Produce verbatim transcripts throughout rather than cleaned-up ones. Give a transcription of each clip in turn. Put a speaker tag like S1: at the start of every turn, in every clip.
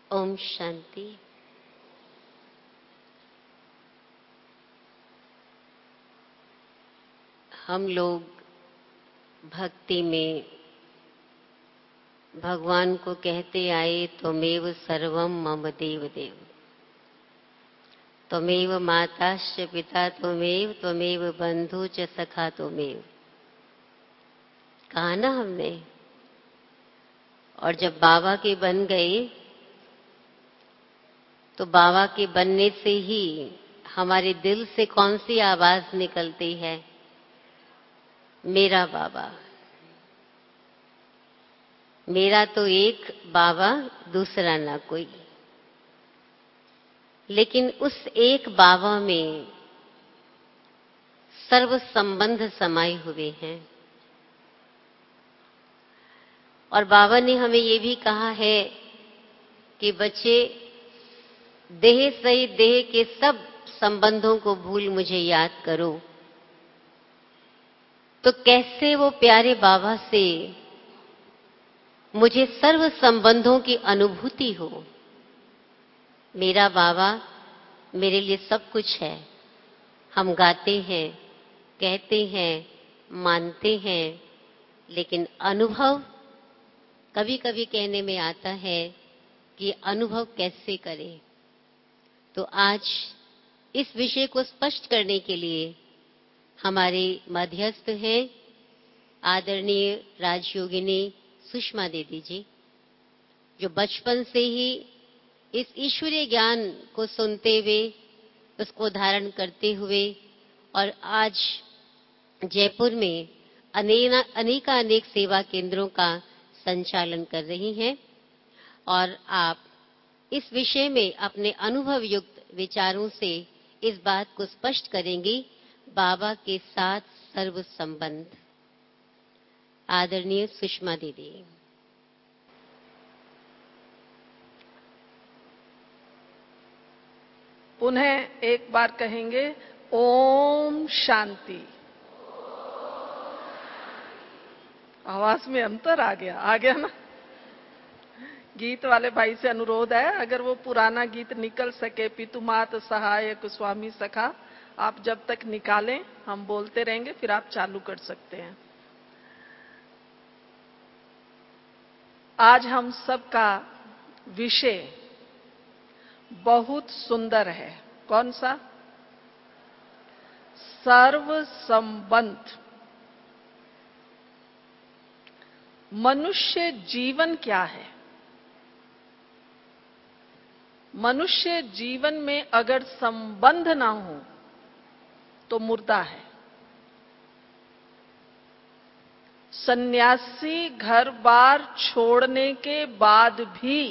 S1: ओम शांति। हम लोग भक्ति में भगवान को कहते आए, त्वमेव सर्वम मम देव देव, त्वमेव माताश्च पिता त्वमेव, त्वमेव बंधु च सखा त्वमेव। कहा ना हमने। और जब बाबा के बन गए तो बाबा के बनने से ही हमारे दिल से कौन सी आवाज निकलती है? मेरा बाबा। मेरा तो एक बाबा, दूसरा ना कोई। लेकिन उस एक बाबा में सर्व संबंध समाये हुए हैं। और बाबा ने हमें ये भी कहा है कि बच्चे, देह सहित देह के सब संबंधों को भूल मुझे याद करो। तो कैसे वो प्यारे बाबा से मुझे सर्व संबंधों की अनुभूति हो? मेरा बाबा मेरे लिए सब कुछ है। हम गाते हैं, कहते हैं, मानते हैं, लेकिन अनुभव कभी कभी कहने में आता है कि अनुभव कैसे करें। तो आज इस विषय को स्पष्ट करने के लिए हमारे मध्यस्थ हैं आदरणीय राजयोगिनी सुषमा दीदी जी, जो बचपन से ही इस ईश्वरीय ज्ञान को सुनते हुए, उसको धारण करते हुए और आज जयपुर में अनेकानेक सेवा केंद्रों का संचालन कर रही हैं। और आप इस विषय में अपने अनुभव युक्त विचारों से इस बात को स्पष्ट करेंगी, बाबा के साथ सर्व संबंध। आदरणीय सुषमा दीदी।
S2: पुनः एक बार कहेंगे, ओम शांति। आवाज में अंतर आ गया आ गया ना। गीत वाले भाई से अनुरोध है, अगर वो पुराना गीत निकल सके, पितुमात सहायक स्वामी सखा, आप जब तक निकालें हम बोलते रहेंगे, फिर आप चालू कर सकते हैं। आज हम सबका विषय बहुत सुंदर है। कौन सा? सर्व संबंध। मनुष्य जीवन क्या है? मनुष्य जीवन में अगर संबंध ना हो तो मुर्दा है। सन्यासी घर बार छोड़ने के बाद भी,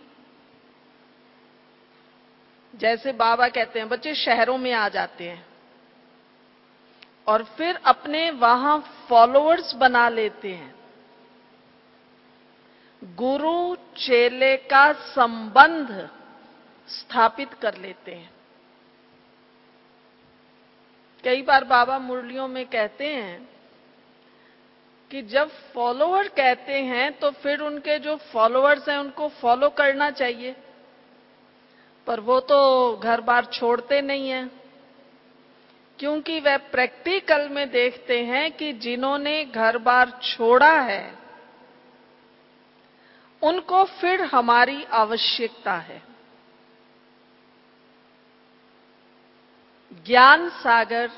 S2: जैसे बाबा कहते हैं, बच्चे शहरों में आ जाते हैं और फिर अपने वहां फॉलोअर्स बना लेते हैं। गुरु चेले का संबंध स्थापित कर लेते हैं। कई बार बाबा मुरलियों में कहते हैं कि जब फॉलोअर कहते हैं तो फिर उनके जो फॉलोअर्स हैं उनको फॉलो करना चाहिए, पर वो तो घर बार छोड़ते नहीं हैं, क्योंकि वह प्रैक्टिकल में देखते हैं कि जिन्होंने घर बार छोड़ा है उनको फिर हमारी आवश्यकता है। ज्ञान सागर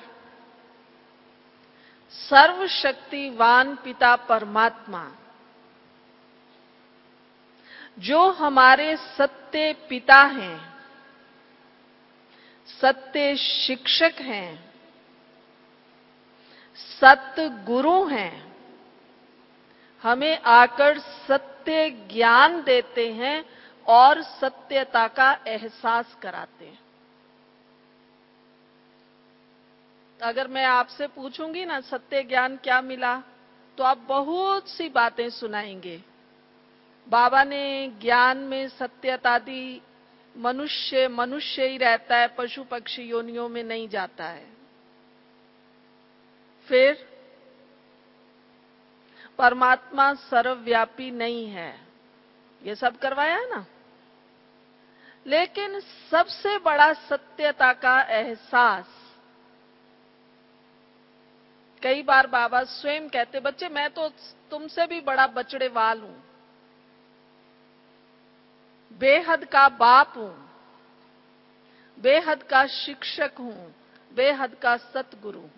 S2: सर्वशक्तिवान पिता परमात्मा, जो हमारे सत्य पिता हैं, सत्य शिक्षक हैं, सत्य गुरु हैं, हमें आकर सत्य ज्ञान देते हैं और सत्यता का एहसास कराते हैं। अगर मैं आपसे पूछूंगी ना सत्य ज्ञान क्या मिला, तो आप बहुत सी बातें सुनाएंगे। बाबा ने ज्ञान में सत्यता दी, मनुष्य मनुष्य ही रहता है, पशु पक्षी योनियों में नहीं जाता है। फिर परमात्मा सर्वव्यापी नहीं है, ये सब करवाया ना। लेकिन सबसे बड़ा सत्यता का एहसास, कई बार बाबा स्वयं कहते, बच्चे मैं तो तुमसे भी बड़ा बचड़ेवाल हूं, बेहद का बाप हूं, बेहद का शिक्षक हूं, बेहद का सतगुरु हूं।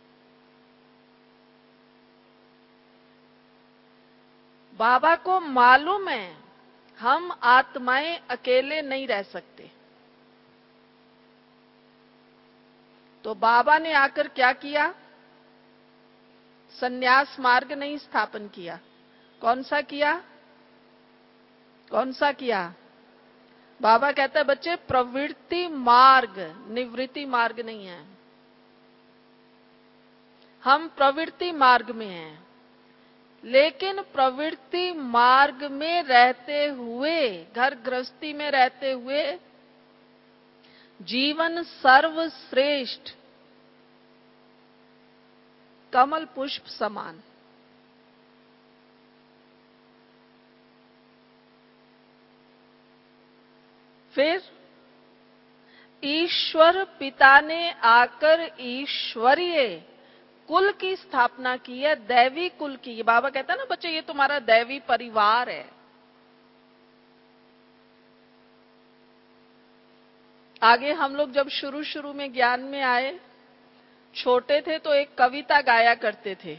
S2: बाबा को मालूम है हम आत्माएं अकेले नहीं रह सकते। तो बाबा ने आकर क्या किया? संन्यास मार्ग नहीं स्थापन किया। कौन सा किया? कौन सा किया? बाबा कहता है बच्चे प्रवृत्ति मार्ग, निवृत्ति मार्ग नहीं है। हम प्रवृत्ति मार्ग में हैं, लेकिन प्रवृत्ति मार्ग में रहते हुए, घर गृहस्थी में रहते हुए जीवन सर्वश्रेष्ठ कमल पुष्प समान। फिर ईश्वर पिता ने आकर ईश्वरीय कुल की स्थापना की है, दैवी कुल की। बाबा कहता है ना बच्चे ये तुम्हारा दैवी परिवार है। आगे हम लोग जब शुरू शुरू में ज्ञान में आए, छोटे थे तो एक कविता गाया करते थे,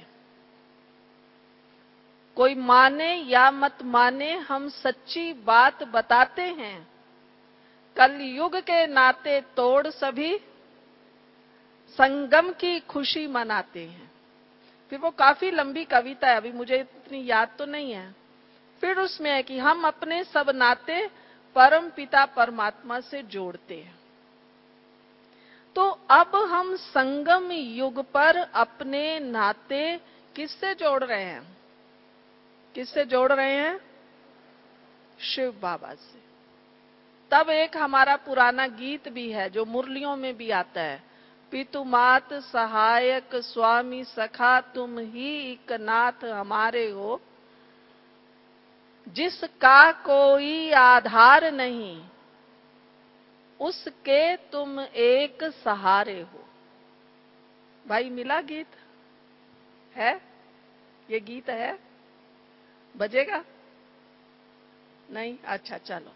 S2: कोई माने या मत माने हम सच्ची बात बताते हैं, कलयुग के नाते तोड़ सभी संगम की खुशी मनाते हैं। फिर वो काफी लंबी कविता है, अभी मुझे इतनी याद तो नहीं है। फिर उसमें है कि हम अपने सब नाते परम पिता परमात्मा से जोड़ते हैं। तो अब हम संगम युग पर अपने नाते किससे जोड़ रहे हैं? किससे जोड़ रहे हैं? शिव बाबा से। तब एक हमारा पुराना गीत भी है जो मुरलियों में भी आता है, पितु मात सहायक स्वामी सखा तुम ही एक नाथ हमारे हो, जिसका कोई आधार नहीं उसके तुम एक सहारे हो। भाई मिला गीत है? ये गीत है? बजेगा? नहीं? अच्छा चलो,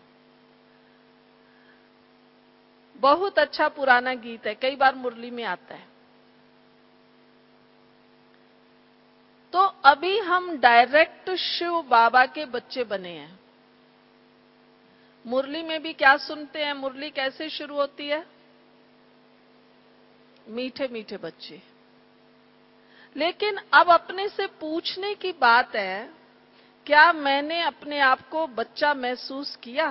S2: बहुत अच्छा पुराना गीत है, कई बार मुरली में आता है। तो अभी हम डायरेक्ट शिव बाबा के बच्चे बने हैं। मुरली में भी क्या सुनते हैं? मुरली कैसे शुरू होती है? मीठे मीठे बच्चे। लेकिन अब अपने से पूछने की बात है, क्या मैंने अपने आप को बच्चा महसूस किया?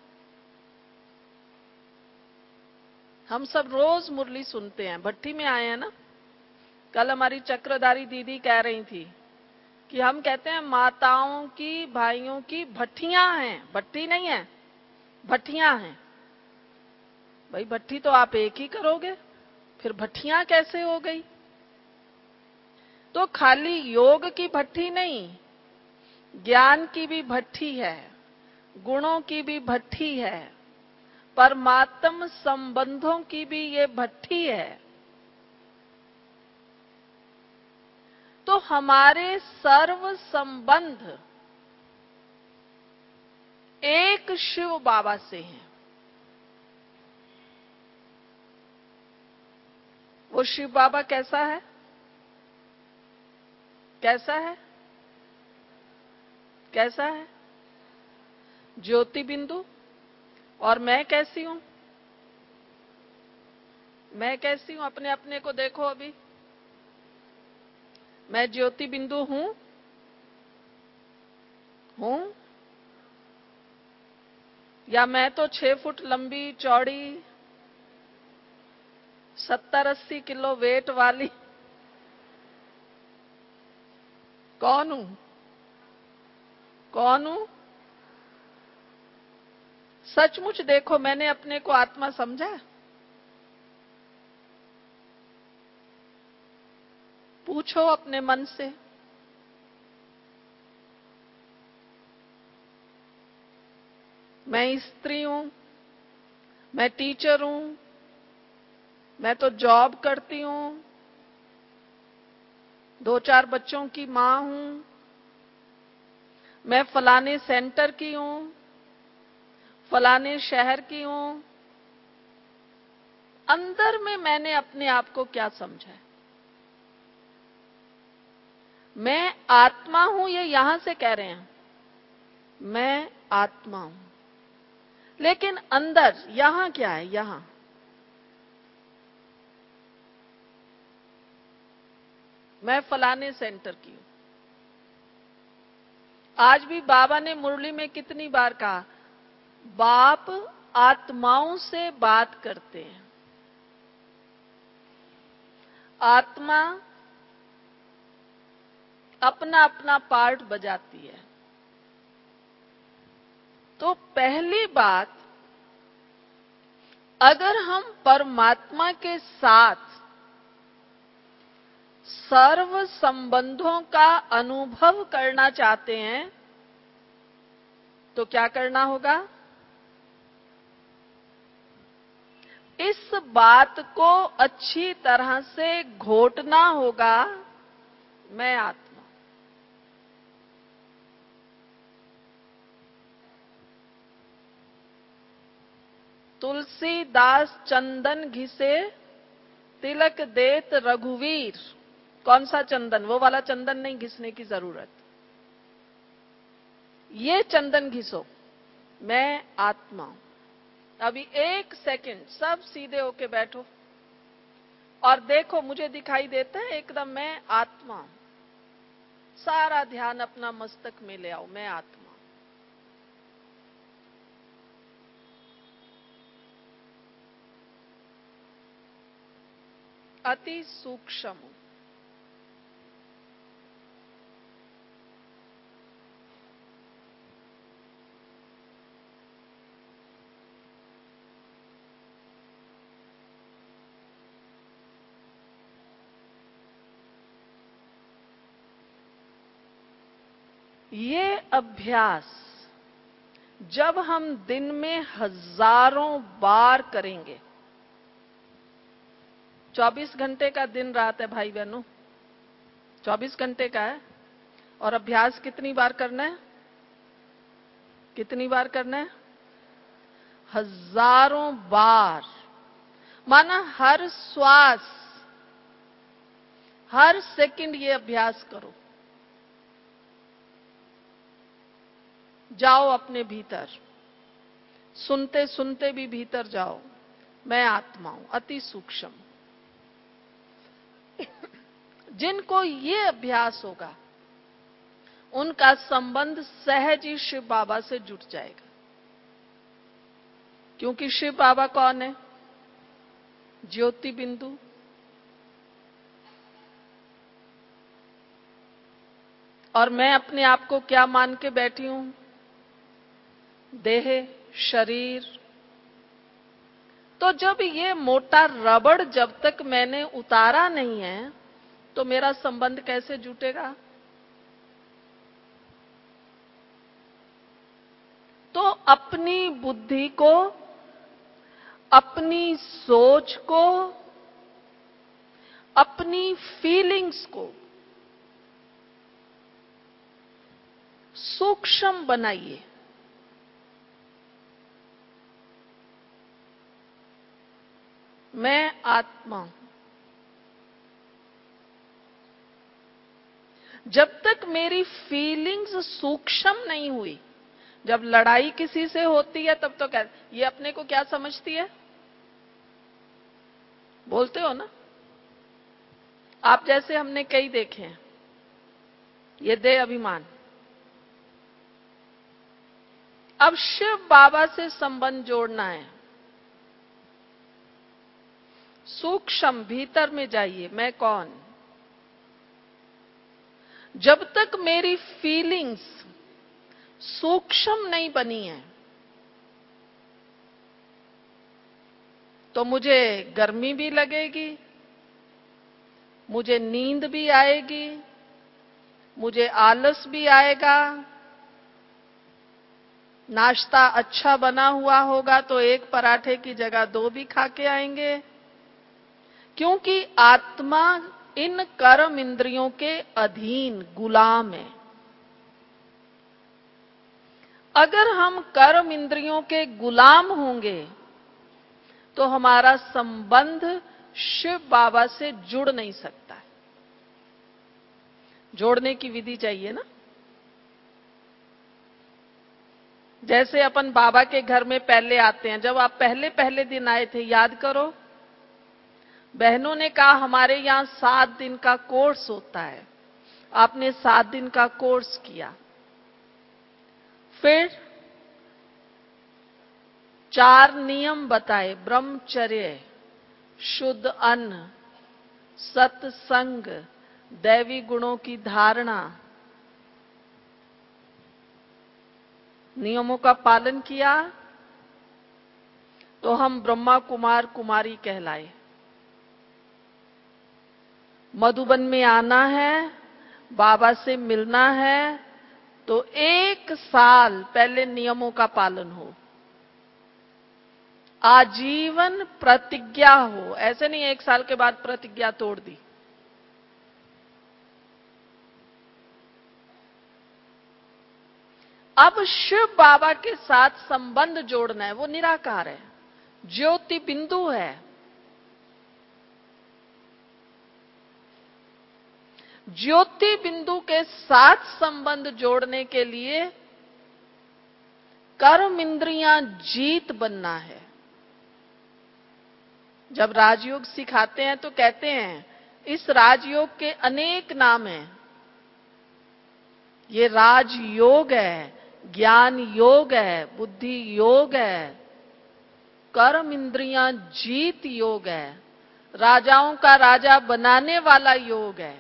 S2: हम सब रोज मुरली सुनते हैं, भट्टी में आए हैं ना। कल हमारी चक्रधारी दीदी कह रही थी कि हम कहते हैं माताओं की भाइयों की भट्टियां हैं, भट्टी नहीं है, भट्टियां हैं। भाई भट्टी तो आप एक ही करोगे, फिर भट्टियां कैसे हो गई? तो खाली योग की भट्टी नहीं, ज्ञान की भी भट्टी है, गुणों की भी भट्टी है, परमात्म संबंधों की भी ये भट्टी है। तो हमारे सर्व संबंध एक शिव बाबा से हैं। वो शिव बाबा कैसा है? कैसा है? कैसा है? ज्योति बिंदु। और मैं कैसी हूं? मैं कैसी हूं? अपने अपने को देखो अभी। मैं ज्योति बिंदु हूं? हूं? या मैं तो छह फुट लंबी चौड़ी सत्तर अस्सी किलो वेट वाली कौन हूं? कौन हूं? सचमुच देखो, मैंने अपने को आत्मा समझा? पूछो अपने मन से। मैं स्त्री हूं, मैं टीचर हूं, मैं तो जॉब करती हूं, दो चार बच्चों की मां हूं, मैं फलाने सेंटर की हूं, फलाने शहर की हूं। अंदर में मैंने अपने आप को क्या समझा है? मैं आत्मा हूं, ये यहां से कह रहे हैं मैं आत्मा हूं, लेकिन अंदर यहां क्या है? यहां मैं फलाने सेंटर की हूं। आज भी बाबा ने मुरली में कितनी बार कहा, बाप आत्माओं से बात करते हैं। आत्मा अपना अपना पार्ट बजाती है। तो पहली बात, अगर हम परमात्मा के साथ सर्व संबंधों का अनुभव करना चाहते हैं तो क्या करना होगा? इस बात को अच्छी तरह से घोटना होगा, मैं आत्मा। तुलसीदास चंदन घिसे तिलक देत रघुवीर। कौन सा चंदन? वो वाला चंदन नहीं घिसने की जरूरत, ये चंदन घिसो, मैं आत्मा हूं। अभी एक सेकंड सब सीधे होके बैठो और देखो, मुझे दिखाई देता है एकदम मैं आत्मा हूं। सारा ध्यान अपना मस्तक में ले आओ, मैं आत्मा। अति सूक्ष्म। ये अभ्यास जब हम दिन में हजारों बार करेंगे, चौबीस घंटे का दिन रात है भाई बहनों, चौबीस घंटे का है, और अभ्यास कितनी बार करना है? कितनी बार करना है? हजारों बार। माना हर श्वास, हर सेकंड ये अभ्यास करो। जाओ अपने भीतर, सुनते सुनते भी भीतर जाओ, मैं आत्मा हूं, अति सूक्ष्म। जिनको ये अभ्यास होगा उनका संबंध सहज ही शिव बाबा से जुट जाएगा। क्योंकि शिव बाबा कौन है? ज्योति बिंदु। और मैं अपने आप को क्या मान के बैठी हूं? देह, शरीर। तो जब ये मोटा रबड़ जब तक मैंने उतारा नहीं है तो मेरा संबंध कैसे जुटेगा? तो अपनी बुद्धि को, अपनी सोच को, अपनी फीलिंग्स को सूक्ष्म बनाइए। मैं आत्मा हूं। जब तक मेरी फीलिंग्स सूक्ष्म नहीं हुई, जब लड़ाई किसी से होती है तब तो क्या, ये अपने को क्या समझती है? बोलते हो ना? आप जैसे हमने कई देखे हैं, ये दे अभिमान। अब शिव बाबा से संबंध जोड़ना है। सूक्ष्म भीतर में जाइए, मैं कौन? जब तक मेरी फीलिंग्स सूक्ष्म नहीं बनी है तो मुझे गर्मी भी लगेगी, मुझे नींद भी आएगी, मुझे आलस भी आएगा, नाश्ता अच्छा बना हुआ होगा तो एक पराठे की जगह दो भी खा के आएंगे, क्योंकि आत्मा इन कर्म इंद्रियों के अधीन गुलाम है। अगर हम कर्म इंद्रियों के गुलाम होंगे तो हमारा संबंध शिव बाबा से जुड़ नहीं सकता है। जोड़ने की विधि चाहिए ना। जैसे अपन बाबा के घर में पहले आते हैं, जब आप पहले पहले दिन आए थे याद करो, बहनों ने कहा हमारे यहां सात दिन का कोर्स होता है। आपने सात दिन का कोर्स किया, फिर चार नियम बताए, ब्रह्मचर्य, शुद्ध अन्न, सत्संग, दैवी गुणों की धारणा, नियमों का पालन किया तो हम ब्रह्मा कुमार कुमारी कहलाए। मधुबन में आना है, बाबा से मिलना है, तो एक साल पहले नियमों का पालन हो, आजीवन प्रतिज्ञा हो। ऐसे नहीं एक साल के बाद प्रतिज्ञा तोड़ दी। अब शिव बाबा के साथ संबंध जोड़ना है, वो निराकार है, ज्योति बिंदु है। ज्योति बिंदु के साथ संबंध जोड़ने के लिए कर्म इंद्रियां जीत बनना है। जब राजयोग सिखाते हैं तो कहते हैं इस राजयोग के अनेक नाम हैं। ये राजयोग है, ज्ञान योग है, बुद्धि योग है, कर्म इंद्रियां जीत योग है, राजाओं का राजा बनाने वाला योग है।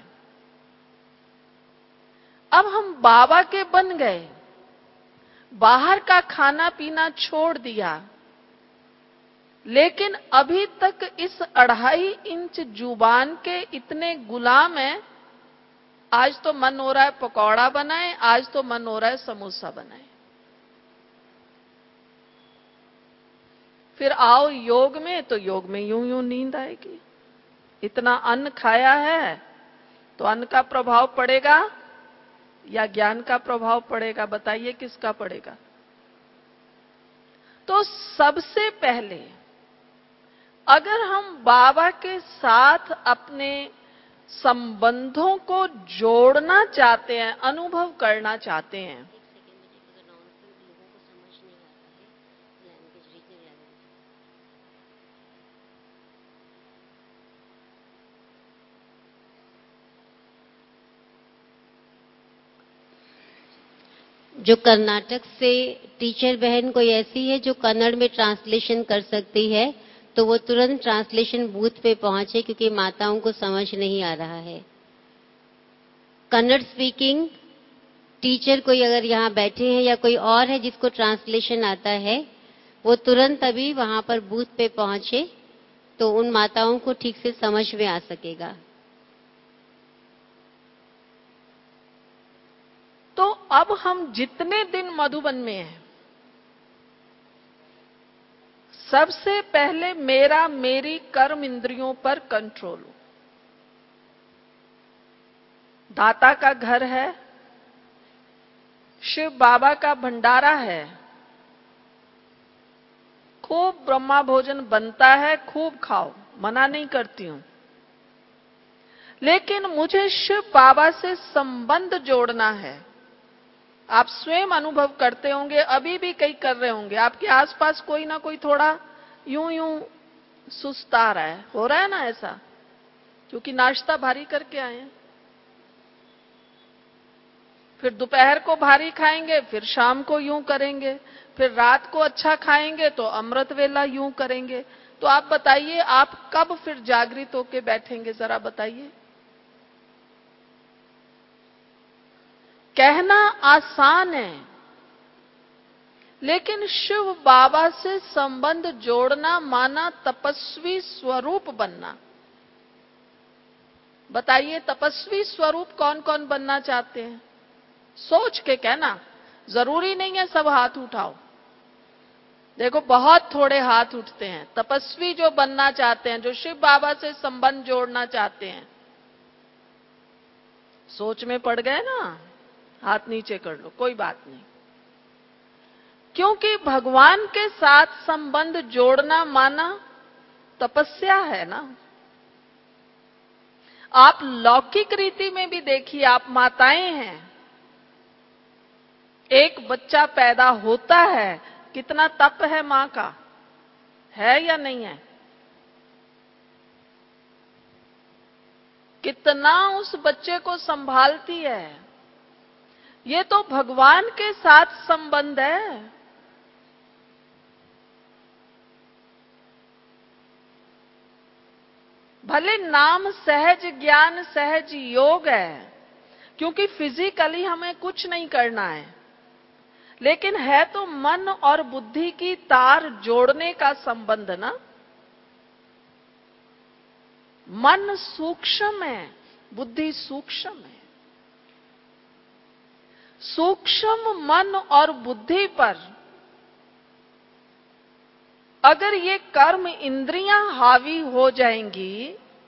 S2: अब हम बाबा के बन गए, बाहर का खाना पीना छोड़ दिया, लेकिन अभी तक इस अढ़ाई इंच जुबान के इतने गुलाम हैं। आज तो मन हो रहा है पकौड़ा बनाए, आज तो मन हो रहा है समोसा बनाए। फिर आओ योग में, तो योग में यूं यूं नींद आएगी। इतना अन्न खाया है तो अन्न का प्रभाव पड़ेगा या ज्ञान का प्रभाव पड़ेगा? बताइए किसका पड़ेगा? तो सबसे पहले अगर हम बाबा के साथ अपने संबंधों को जोड़ना चाहते हैं, अनुभव करना चाहते हैं,
S1: जो कर्नाटक से टीचर बहन कोई ऐसी है जो कन्नड़ में ट्रांसलेशन कर सकती है तो वो तुरंत ट्रांसलेशन बूथ पे पहुंचे, क्योंकि माताओं को समझ नहीं आ रहा है। कन्नड़ स्पीकिंग टीचर कोई अगर यहाँ बैठे हैं या कोई और है जिसको ट्रांसलेशन आता है, वो तुरंत अभी वहां पर बूथ पे पहुंचे तो उन माताओं को ठीक से समझ में आ सकेगा।
S2: तो अब हम जितने दिन मधुबन में हैं, सबसे पहले मेरा मेरी कर्म इंद्रियों पर कंट्रोल हो। दाता का घर है, शिव बाबा का भंडारा है, खूब ब्रह्मा भोजन बनता है, खूब खाओ, मना नहीं करती हूं, लेकिन मुझे शिव बाबा से संबंध जोड़ना है। आप स्वयं अनुभव करते होंगे, अभी भी कई कर रहे होंगे, आपके आसपास कोई ना कोई थोड़ा यूं यूं सुस्ता रहा है, हो रहा है ना ऐसा, क्योंकि नाश्ता भारी करके आए हैं। फिर दोपहर को भारी खाएंगे, फिर शाम को यूं करेंगे, फिर रात को अच्छा खाएंगे तो अमृत वेला यूं करेंगे। तो आप बताइए, आप कब फिर जागृत होके बैठेंगे? जरा बताइए। कहना आसान है, लेकिन शिव बाबा से संबंध जोड़ना माना तपस्वी स्वरूप बनना। बताइए, तपस्वी स्वरूप कौन कौन बनना चाहते हैं? सोच के कहना, जरूरी नहीं है सब हाथ उठाओ। देखो बहुत थोड़े हाथ उठते हैं। तपस्वी जो बनना चाहते हैं, जो शिव बाबा से संबंध जोड़ना चाहते हैं, सोच में पड़ गए ना, हाथ नीचे कर लो, कोई बात नहीं। क्योंकि भगवान के साथ संबंध जोड़ना माना तपस्या है ना। आप लौकिक रीति में भी देखिए, आप माताएं हैं, एक बच्चा पैदा होता है, कितना तप है मां का, है या नहीं है? कितना उस बच्चे को संभालती है। ये तो भगवान के साथ संबंध है। भले नाम सहज ज्ञान सहज योग है, क्योंकि फिजिकली हमें कुछ नहीं करना है, लेकिन है तो मन और बुद्धि की तार जोड़ने का संबंध ना। मन सूक्ष्म है, बुद्धि सूक्ष्म है। सूक्ष्म मन और बुद्धि पर अगर ये कर्म इंद्रियां हावी हो जाएंगी,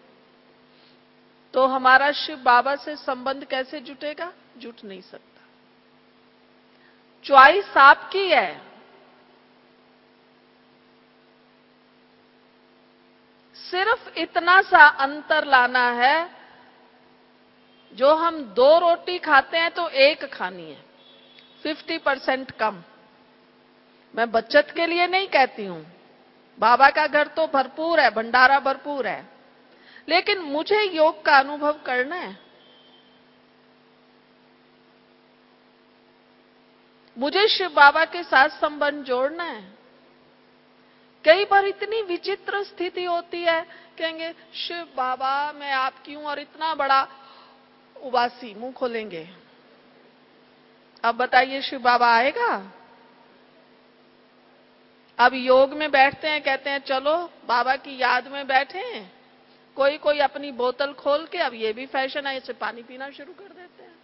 S2: तो हमारा शिव बाबा से संबंध कैसे जुटेगा? जुट नहीं सकता। च्वाइस आपकी है। सिर्फ इतना सा अंतर लाना है, जो हम दो रोटी खाते हैं तो एक खानी है, फिफ्टी परसेंट कम। मैं बचत के लिए नहीं कहती हूं, बाबा का घर तो भरपूर है, भंडारा भरपूर है, लेकिन मुझे योग का अनुभव करना है। मुझे शिव बाबा के साथ संबंध जोड़ना है। कई बार इतनी विचित्र स्थिति होती है, कहेंगे शिव बाबा मैं आपकी हूं, और इतना बड़ा उबासी मुंह खोलेंगे। अब बताइए शिव बाबा आएगा? अब योग में बैठते हैं, कहते हैं चलो बाबा की याद में बैठे हैं, कोई कोई अपनी बोतल खोल के, अब ये भी फैशन है, इसे पानी पीना शुरू कर देते हैं।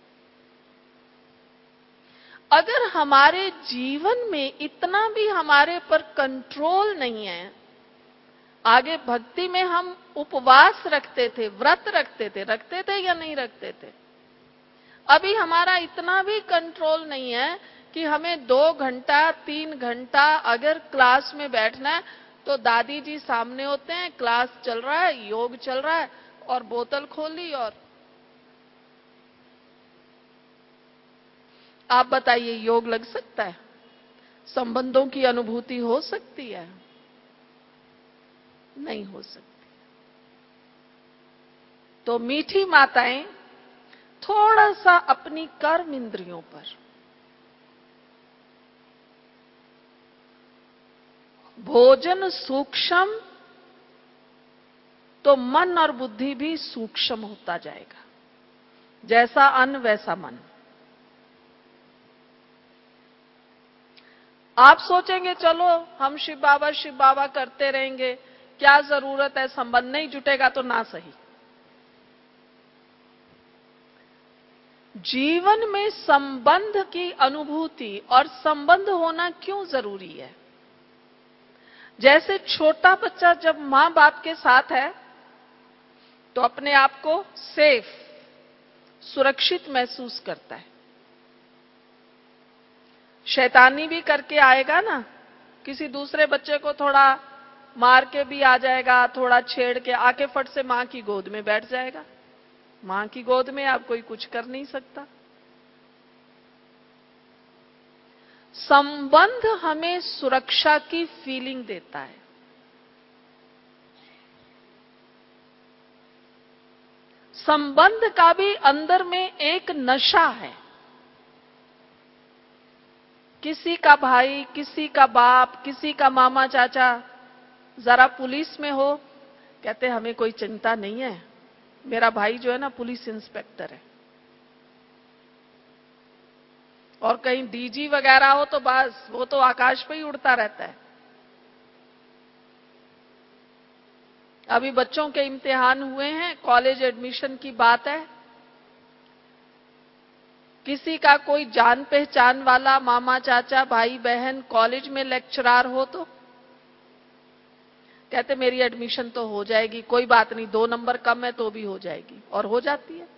S2: अगर हमारे जीवन में इतना भी हमारे पर कंट्रोल नहीं है, आगे भक्ति में हम उपवास रखते थे, व्रत रखते थे, रखते थे या नहीं रखते थे? अभी हमारा इतना भी कंट्रोल नहीं है कि हमें दो घंटा तीन घंटा अगर क्लास में बैठना है, तो दादी जी सामने होते हैं, क्लास चल रहा है, योग चल रहा है, और बोतल खोली। और आप बताइए, योग लग सकता है? संबंधों की अनुभूति हो सकती है? नहीं हो सकती। तो मीठी माताएं थोड़ा सा अपनी कर्म इंद्रियों पर, भोजन सूक्ष्म तो मन और बुद्धि भी सूक्ष्म होता जाएगा। जैसा अन्न वैसा मन। आप सोचेंगे चलो हम शिव बाबा शिव बाबा करते रहेंगे, क्या जरूरत है, संबंध नहीं जुटेगा तो ना सही। जीवन में संबंध की अनुभूति और संबंध होना क्यों जरूरी है? जैसे छोटा बच्चा जब मां बाप के साथ है तो अपने आप को सेफ, सुरक्षित महसूस करता है। शैतानी भी करके आएगा ना, किसी दूसरे बच्चे को थोड़ा मार के भी आ जाएगा, थोड़ा छेड़ के आके फट से मां की गोद में बैठ जाएगा। मां की गोद में आप कोई कुछ कर नहीं सकता। संबंध हमें सुरक्षा की फीलिंग देता है। संबंध का भी अंदर में एक नशा है। किसी का भाई, किसी का बाप, किसी का मामा चाचा जरा पुलिस में हो, कहते हमें कोई चिंता नहीं है, मेरा भाई जो है ना पुलिस इंस्पेक्टर है। और कहीं डीजी वगैरह हो तो बस वो तो आकाश पे ही उड़ता रहता है। अभी बच्चों के इम्तिहान हुए हैं, कॉलेज एडमिशन की बात है। किसी का कोई जान पहचान वाला मामा चाचा भाई बहन कॉलेज में लेक्चरार हो तो कहते मेरी एडमिशन तो हो जाएगी, कोई बात नहीं, दो नंबर कम है तो भी हो जाएगी, और हो जाती है।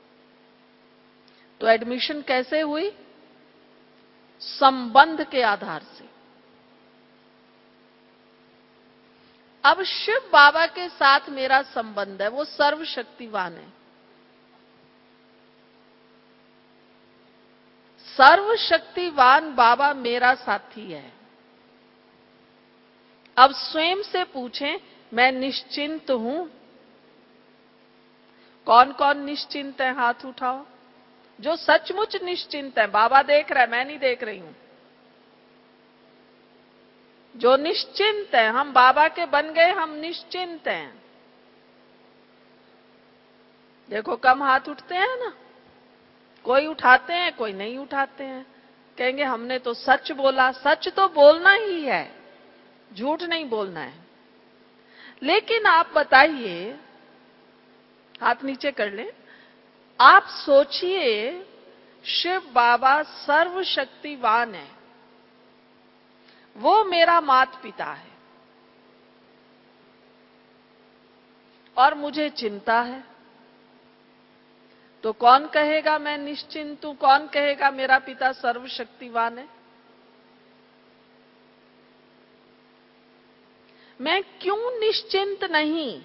S2: तो एडमिशन कैसे हुई? संबंध के आधार से। अब शिव बाबा के साथ मेरा संबंध है, वो सर्वशक्तिवान है। सर्वशक्तिवान बाबा मेरा साथी है। अब स्वयं से पूछें, मैं निश्चिंत हूं? कौन कौन निश्चिंत है? हाथ उठाओ। जो सचमुच निश्चिंत है। बाबा देख रहा है, मैं नहीं देख रही हूं। जो निश्चिंत है, हम बाबा के बन गए, हम निश्चिंत हैं। देखो कम हाथ उठते हैं ना, कोई उठाते हैं कोई नहीं उठाते हैं। कहेंगे हमने तो सच बोला। सच तो बोलना ही है, झूठ नहीं बोलना है। लेकिन आप बताइए, हाथ नीचे कर लें, आप सोचिए शिव बाबा सर्वशक्तिवान है, वो मेरा माता पिता है और मुझे चिंता है, तो कौन कहेगा मैं निश्चिंत हूं? कौन कहेगा मेरा पिता सर्वशक्तिवान है? मैं क्यों निश्चिंत नहीं?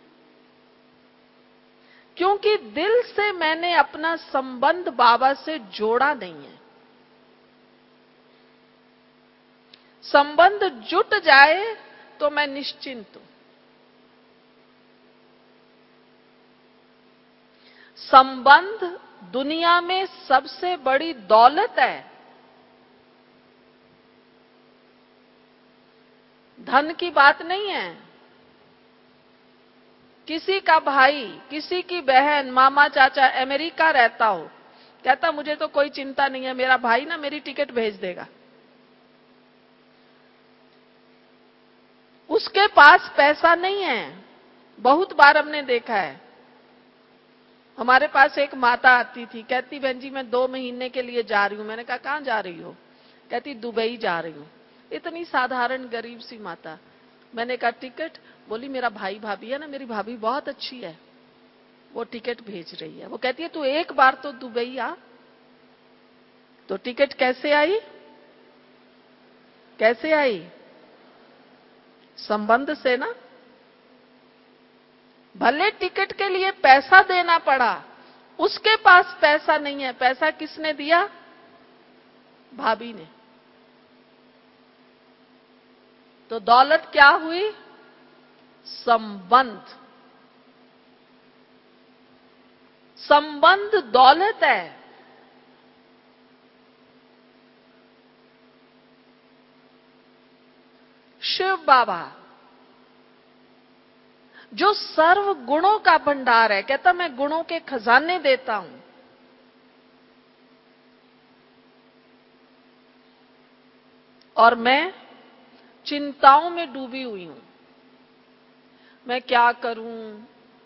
S2: क्योंकि दिल से मैंने अपना संबंध बाबा से जोड़ा नहीं है। संबंध जुट जाए तो मैं निश्चिंत हूं। संबंध दुनिया में सबसे बड़ी दौलत है। धन की बात नहीं है। किसी का भाई, किसी की बहन, मामा चाचा अमेरिका रहता हो, कहता मुझे तो कोई चिंता नहीं है, मेरा भाई ना मेरी टिकट भेज देगा। उसके पास पैसा नहीं है। बहुत बार हमने देखा है। हमारे पास एक माता आती थी, कहती बहन जी मैं दो महीने के लिए जा रही हूं। मैंने कहा कहां जा रही हो? कहती दुबई जा रही हूं। इतनी साधारण गरीब सी माता। मैंने कहा टिकट? बोली मेरा भाई भाभी है ना, मेरी भाभी बहुत अच्छी है, वो टिकट भेज रही है। वो कहती है तू एक बार तो दुबई आ। तो टिकट कैसे आई? कैसे आई? संबंध से ना। भले टिकट के लिए पैसा देना पड़ा, उसके पास पैसा नहीं है। पैसा किसने दिया? भाभी ने। तो दौलत क्या हुई? संबंध। संबंध दौलत है। शिव बाबा जो सर्व गुणों का भंडार है, कहता मैं गुणों के खजाने देता हूं। और मैं चिंताओं में डूबी हुई हूं। मैं क्या करूं?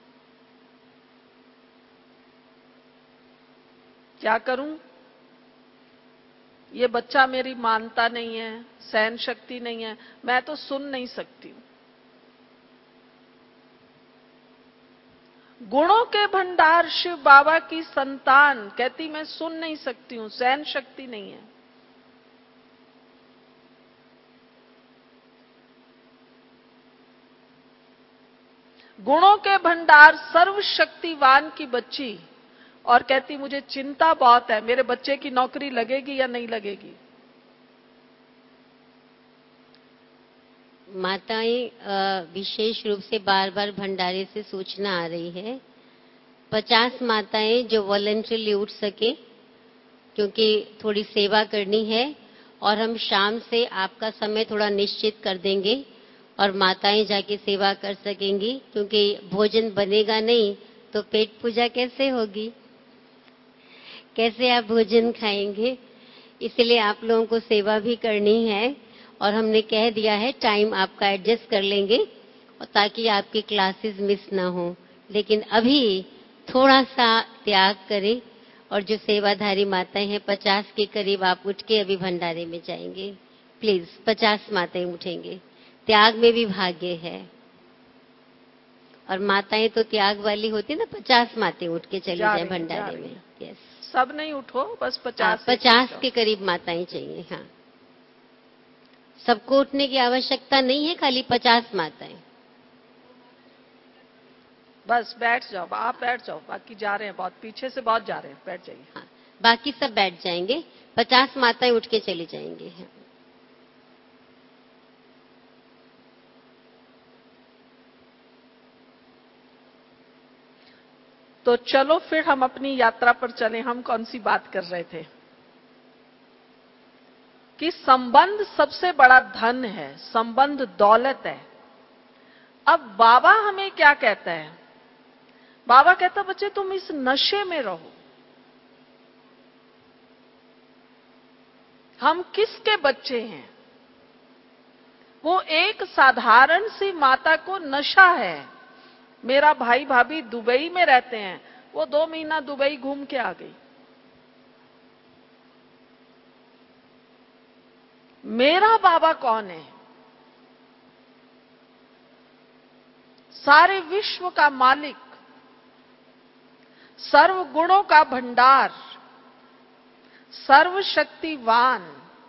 S2: क्या करूं? ये बच्चा मेरी मानता नहीं है, सहन शक्ति नहीं है, मैं तो सुन नहीं सकती हूं। गुणों के भंडार शिव बाबा की संतान कहती मैं सुन नहीं सकती हूं, सहन शक्ति नहीं है। गुणों के भंडार सर्वशक्तिवान की बच्ची, और कहती मुझे चिंता बहुत है, मेरे बच्चे की नौकरी लगेगी या नहीं लगेगी।
S1: माताएं विशेष रूप से बार बार भंडारे से सूचना आ रही है। पचास माताएं जो वॉलंटरीली उठ सके, क्योंकि थोड़ी सेवा करनी है, और हम शाम से आपका समय थोड़ा निश्चित कर देंगे और माताएं जाके सेवा कर सकेंगी, क्योंकि भोजन बनेगा नहीं तो पेट पूजा कैसे होगी? कैसे आप भोजन खाएंगे? इसलिए आप लोगों को सेवा भी करनी है, और हमने कह दिया है टाइम आपका एडजस्ट कर लेंगे, और ताकि आपकी क्लासेस मिस ना हो। लेकिन अभी थोड़ा सा त्याग करें और जो सेवाधारी माताएं हैं, पचास के करीब आप उठ के अभी भंडारे में जाएंगे। प्लीज, पचास माताएं उठेंगे। त्याग में भी भाग्य है, और माताएं तो त्याग वाली होती ना। पचास माताएं उठ के चली जाए भंडारे में। यस,
S2: सब नहीं उठो, बस पचास
S1: पचास के करीब माताएं चाहिए। हाँ, सबको उठने की आवश्यकता नहीं है, खाली पचास माताएं।
S2: बस बैठ जाओ, आप बैठ जाओ, बाकी जा रहे हैं, बहुत पीछे से बहुत जा रहे हैं, बैठ जाइए।
S1: हाँ, बाकी सब बैठ जाएंगे, पचास माताएं उठ के चली जाएंगी। हाँ।
S2: तो चलो फिर हम अपनी यात्रा पर चलें। हम कौन सी बात कर रहे थे कि संबंध सबसे बड़ा धन है, संबंध दौलत है। अब बाबा हमें क्या कहता है? बाबा कहता, बच्चे तुम इस नशे में रहो। हम किसके बच्चे हैं? वो एक साधारण सी माता को नशा है। मेरा भाई भाभी दुबई में रहते हैं, वो दो महीना दुबई घूम के आ गई। मेरा बाबा कौन है? सारे विश्व का मालिक, सर्व गुणों का भंडार, सर्वशक्तिवान।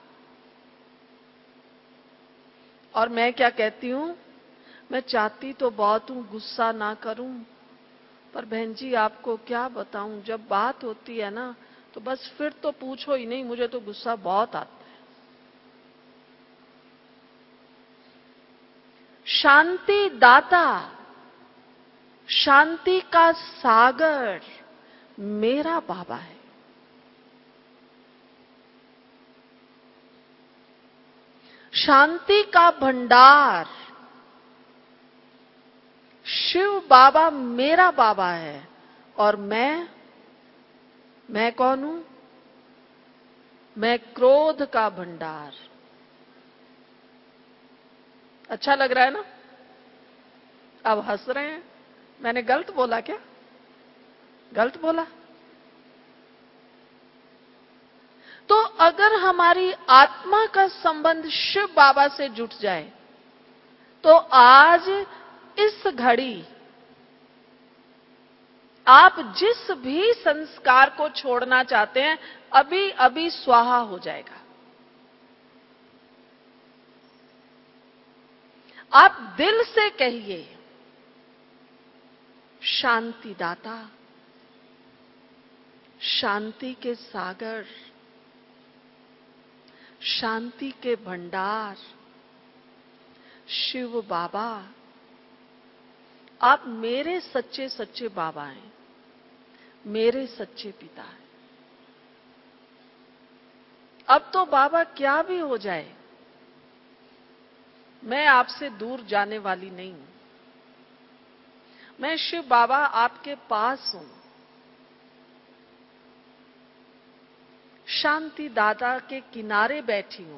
S2: और मैं क्या कहती हूं? मैं चाहती तो बहुत हूं गुस्सा ना करूं, पर बहन जी आपको क्या बताऊं, जब बात होती है ना तो बस फिर तो पूछो ही नहीं, मुझे तो गुस्सा बहुत आता है। शांति दाता, शांति का सागर मेरा बाबा है। शांति का भंडार शिव बाबा मेरा बाबा है। और मैं मैं कौन हूं? मैं क्रोध का भंडार। अच्छा लग रहा है ना? अब हंस रहे हैं। मैंने गलत बोला क्या? गलत बोला? तो अगर हमारी आत्मा का संबंध शिव बाबा से जुट जाए तो आज इस घड़ी आप जिस भी संस्कार को छोड़ना चाहते हैं, अभी अभी स्वाहा हो जाएगा। आप दिल से कहिए, शांति दाता, शांति के सागर, शांति के भंडार शिव बाबा, आप मेरे सच्चे सच्चे बाबा हैं, मेरे सच्चे पिता हैं। अब तो बाबा क्या भी हो जाए, मैं आपसे दूर जाने वाली नहीं हूं। मैं शिव बाबा आपके पास हूं। शांति दाता के किनारे बैठी हूं,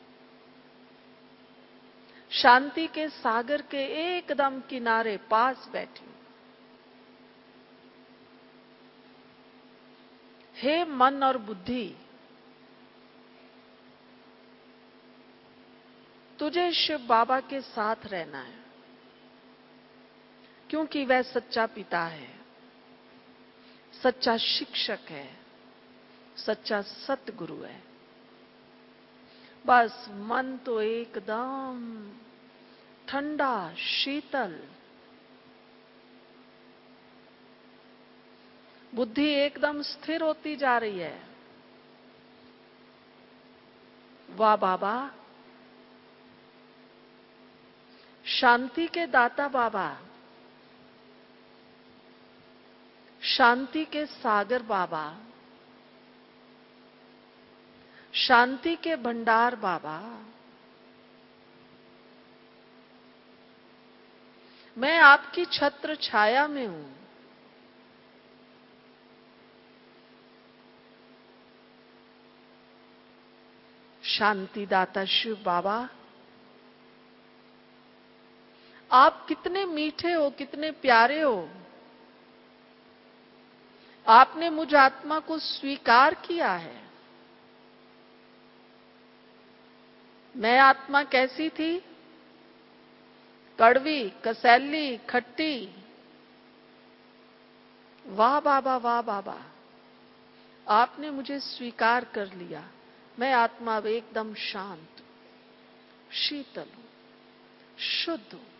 S2: शांति के सागर के एकदम किनारे पास बैठी हूं। हे मन और बुद्धि, तुझे शिव बाबा के साथ रहना है, क्योंकि वह सच्चा पिता है, सच्चा शिक्षक है, सच्चा सतगुरु है। बस मन तो एकदम ठंडा शीतल, बुद्धि एकदम स्थिर होती जा रही है। वाह बाबा, शांति के दाता बाबा, शांति के सागर बाबा, शांति के भंडार बाबा, मैं आपकी छत्र छाया में हूं। शांति दाता शिव बाबा, आप कितने मीठे हो, कितने प्यारे हो। आपने मुझ आत्मा को स्वीकार किया है। मैं आत्मा कैसी थी? कड़वी, कसैली, खट्टी। वाह बाबा, वाह बाबा, आपने मुझे स्वीकार कर लिया। मैं आत्मा अब एकदम शांत, शीतल हूं, शुद्ध हूं।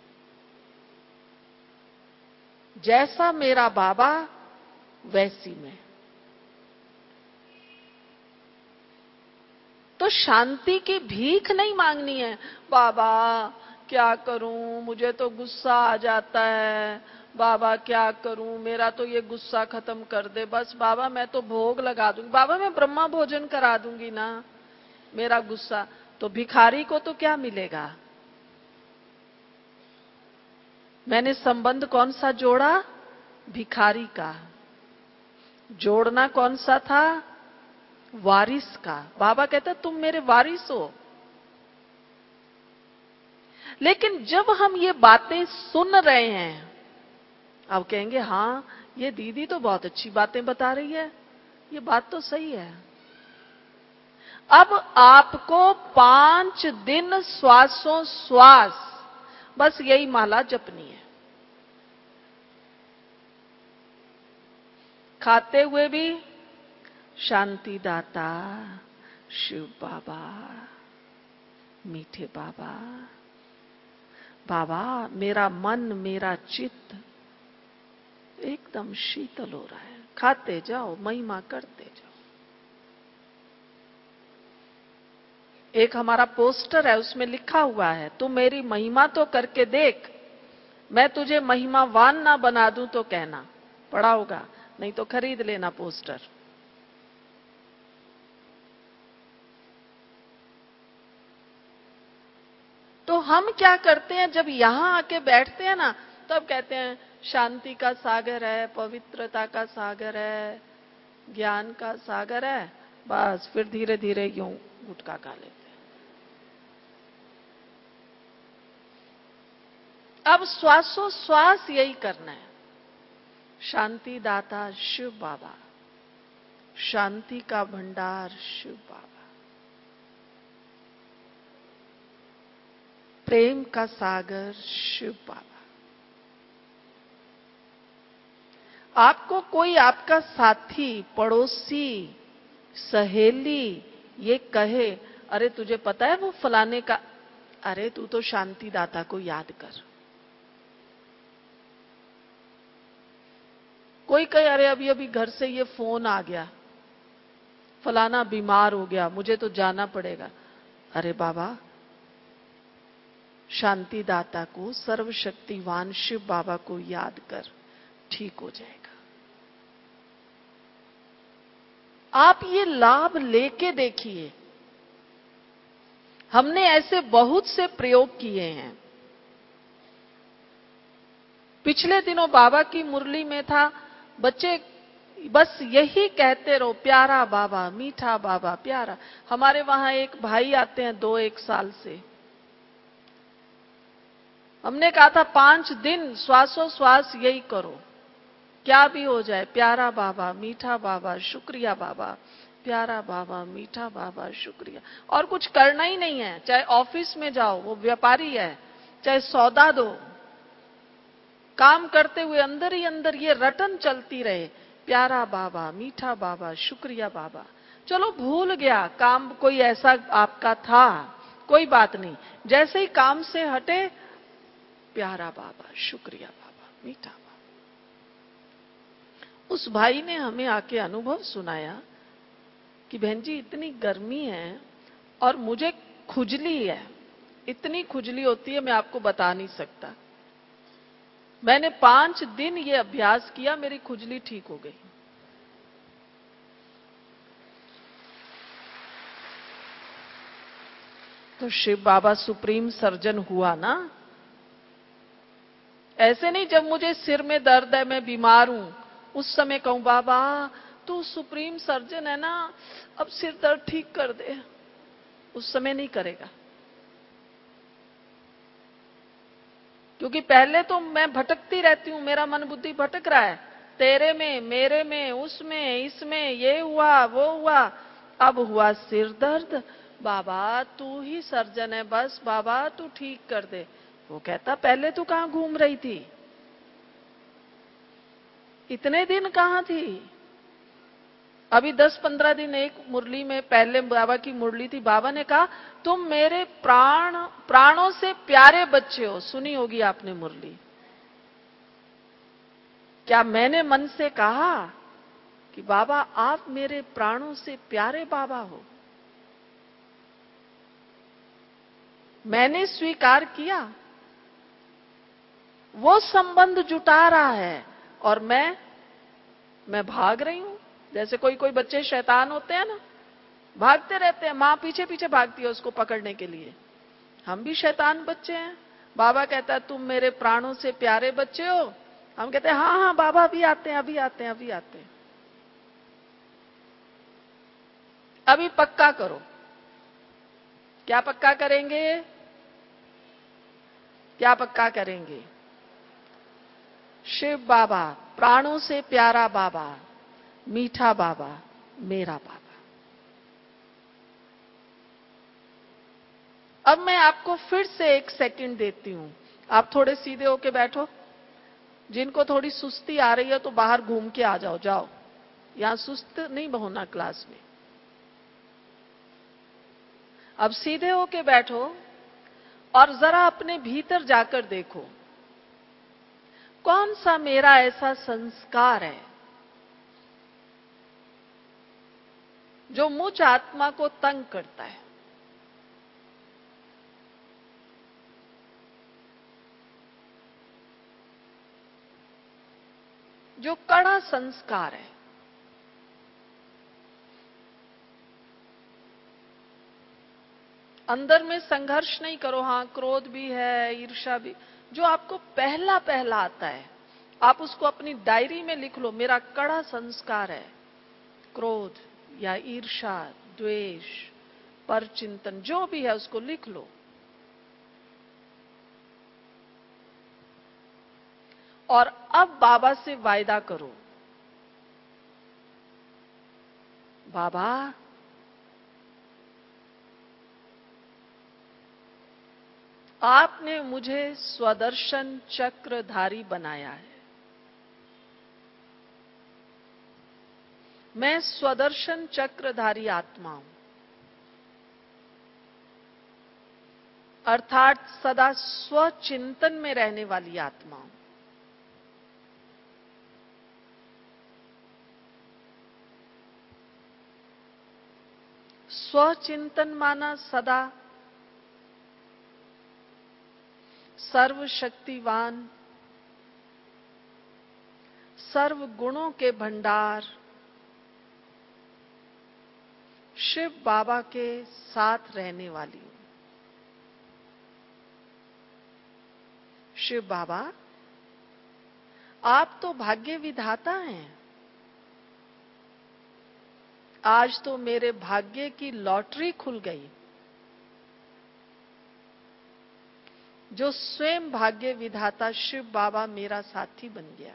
S2: जैसा मेरा बाबा वैसी मैं। तो शांति की भीख नहीं मांगनी है। बाबा क्या करूं, मुझे तो गुस्सा आ जाता है, बाबा क्या करूं, मेरा तो ये गुस्सा खत्म कर दे बस। बाबा मैं तो भोग लगा दूंगी, बाबा मैं ब्रह्मा भोजन करा दूंगी ना, मेरा गुस्सा। तो भिखारी को तो क्या मिलेगा? मैंने संबंध कौन सा जोड़ा? भिखारी का। जोड़ना कौन सा था? वारिस का। बाबा कहता तुम मेरे वारिस हो। लेकिन जब हम ये बातें सुन रहे हैं, अब कहेंगे हाँ ये दीदी तो बहुत अच्छी बातें बता रही है, ये बात तो सही है। अब आपको पांच दिन श्वासों श्वास बस यही माला जपनी है। खाते हुए भी शांति दाता शिव बाबा, मीठे बाबा। बाबा मेरा मन, मेरा चित्त एकदम शीतल हो रहा है। खाते जाओ, महिमा करते जाओ। एक हमारा पोस्टर है, उसमें लिखा हुआ है, तू मेरी महिमा तो करके देख, मैं तुझे महिमावान ना बना दूं तो कहना। पढ़ा होगा, नहीं तो खरीद लेना पोस्टर। तो हम क्या करते हैं, जब यहां आके बैठते हैं ना, तब कहते हैं शांति का सागर है, पवित्रता का सागर है, ज्ञान का सागर है। बस फिर धीरे धीरे यूं गुटखा खा लेते हैं। अब श्वासों श्वास यही करना है। शांति दाता शिव बाबा, शांति का भंडार शिव बाबा, प्रेम का सागर शिव बाबा। आपको कोई आपका साथी, पड़ोसी, सहेली ये कहे, अरे तुझे पता है वो फलाने का, अरे तू तो शांति दाता को याद कर। कोई कहे अरे अभी अभी घर से ये फोन आ गया, फलाना बीमार हो गया, मुझे तो जाना पड़ेगा। अरे बाबा शांति दाता को, सर्वशक्तिवान शिव बाबा को याद कर, ठीक हो जाएगा। आप ये लाभ लेके देखिए। हमने ऐसे बहुत से प्रयोग किए हैं। पिछले दिनों बाबा की मुरली में था, बच्चे बस यही कहते रहो, प्यारा बाबा, मीठा बाबा, प्यारा। हमारे वहां एक भाई आते हैं दो एक साल से। हमने कहा था पांच दिन श्वासों श्वास यही करो, क्या भी हो जाए, प्यारा बाबा, मीठा बाबा, शुक्रिया बाबा, प्यारा बाबा, मीठा बाबा, शुक्रिया। और कुछ करना ही नहीं है। चाहे ऑफिस में जाओ, वो व्यापारी है, चाहे सौदा दो, काम करते हुए अंदर ही अंदर ये रटन चलती रहे, प्यारा बाबा, मीठा बाबा, शुक्रिया बाबा। चलो भूल गया, काम कोई ऐसा आपका था, कोई बात नहीं। जैसे ही काम से हटे, प्यारा बाबा, शुक्रिया बाबा, मीठा बाबा। उस भाई ने हमें आके अनुभव सुनाया कि बहन जी इतनी गर्मी है और मुझे खुजली है, इतनी खुजली होती है मैं आपको बता नहीं सकता। मैंने पांच दिन ये अभ्यास किया, मेरी खुजली ठीक हो गई। तो शिव बाबा सुप्रीम सर्जन हुआ ना। ऐसे नहीं जब मुझे सिर में दर्द है, मैं बीमार हूं, उस समय कहूं बाबा तू सुप्रीम सर्जन है ना, अब सिर दर्द ठीक कर दे। उस समय नहीं करेगा, क्योंकि पहले तो मैं भटकती रहती हूं, मेरा मन बुद्धि भटक रहा है, तेरे में, मेरे में, उसमें, इसमें, ये हुआ, वो हुआ, अब हुआ सिर दर्द, बाबा तू ही सर्जन है, बस बाबा तू ठीक कर दे। वो कहता पहले तू कहां घूम रही थी, इतने दिन कहां थी? अभी दस पंद्रह दिन एक मुरली में पहले बाबा की मुरली थी, बाबा ने कहा तुम मेरे प्राण प्राणों से प्यारे बच्चे हो। सुनी होगी आपने मुरली। क्या मैंने मन से कहा कि बाबा आप मेरे प्राणों से प्यारे बाबा हो? मैंने स्वीकार किया, वो संबंध जुटा रहा है और मैं मैं भाग रही हूं। जैसे कोई कोई बच्चे शैतान होते हैं ना, भागते रहते हैं, मां पीछे पीछे भागती है उसको पकड़ने के लिए। हम भी शैतान बच्चे हैं। बाबा कहता है तुम मेरे प्राणों से प्यारे बच्चे हो। हम कहते हैं हाँ हाँ बाबा अभी आते हैं, अभी आते हैं, अभी आते हैं। अभी पक्का करो। क्या पक्का करेंगे? क्या पक्का करेंगे? शिव बाबा, प्राणों से प्यारा बाबा, मीठा बाबा, मेरा बाबा। अब मैं आपको फिर से एक सेकंड देती हूं, आप थोड़े सीधे होके बैठो। जिनको थोड़ी सुस्ती आ रही है तो बाहर घूम के आ जाओ, जाओ, यहां सुस्त नहीं होना क्लास में। अब सीधे होके बैठो और जरा अपने भीतर जाकर देखो, कौन सा मेरा ऐसा संस्कार है जो मुझ आत्मा को तंग करता है? जो कड़ा संस्कार है। अंदर में संघर्ष नहीं करो, हां क्रोध भी है, ईर्ष्या भी, जो आपको पहला पहला आता है आप उसको अपनी डायरी में लिख लो। मेरा कड़ा संस्कार है क्रोध या ईर्ष्या, द्वेष, परचिंतन, जो भी है उसको लिख लो। और अब बाबा से वायदा करो, बाबा आपने मुझे स्वदर्शन चक्रधारी बनाया है। मैं स्वदर्शन चक्रधारी आत्मा हूं, अर्थात सदा स्वचिंतन में रहने वाली आत्मा हूं। स्वचिंतन माना सदा सर्वशक्तिवान, सर्व गुणों के भंडार शिव बाबा के साथ रहने वाली हूं। शिव बाबा आप तो भाग्य विधाता हैं। आज तो मेरे भाग्य की लॉटरी खुल गई। जो स्वयं भाग्य विधाता शिव बाबा मेरा साथी बन गया।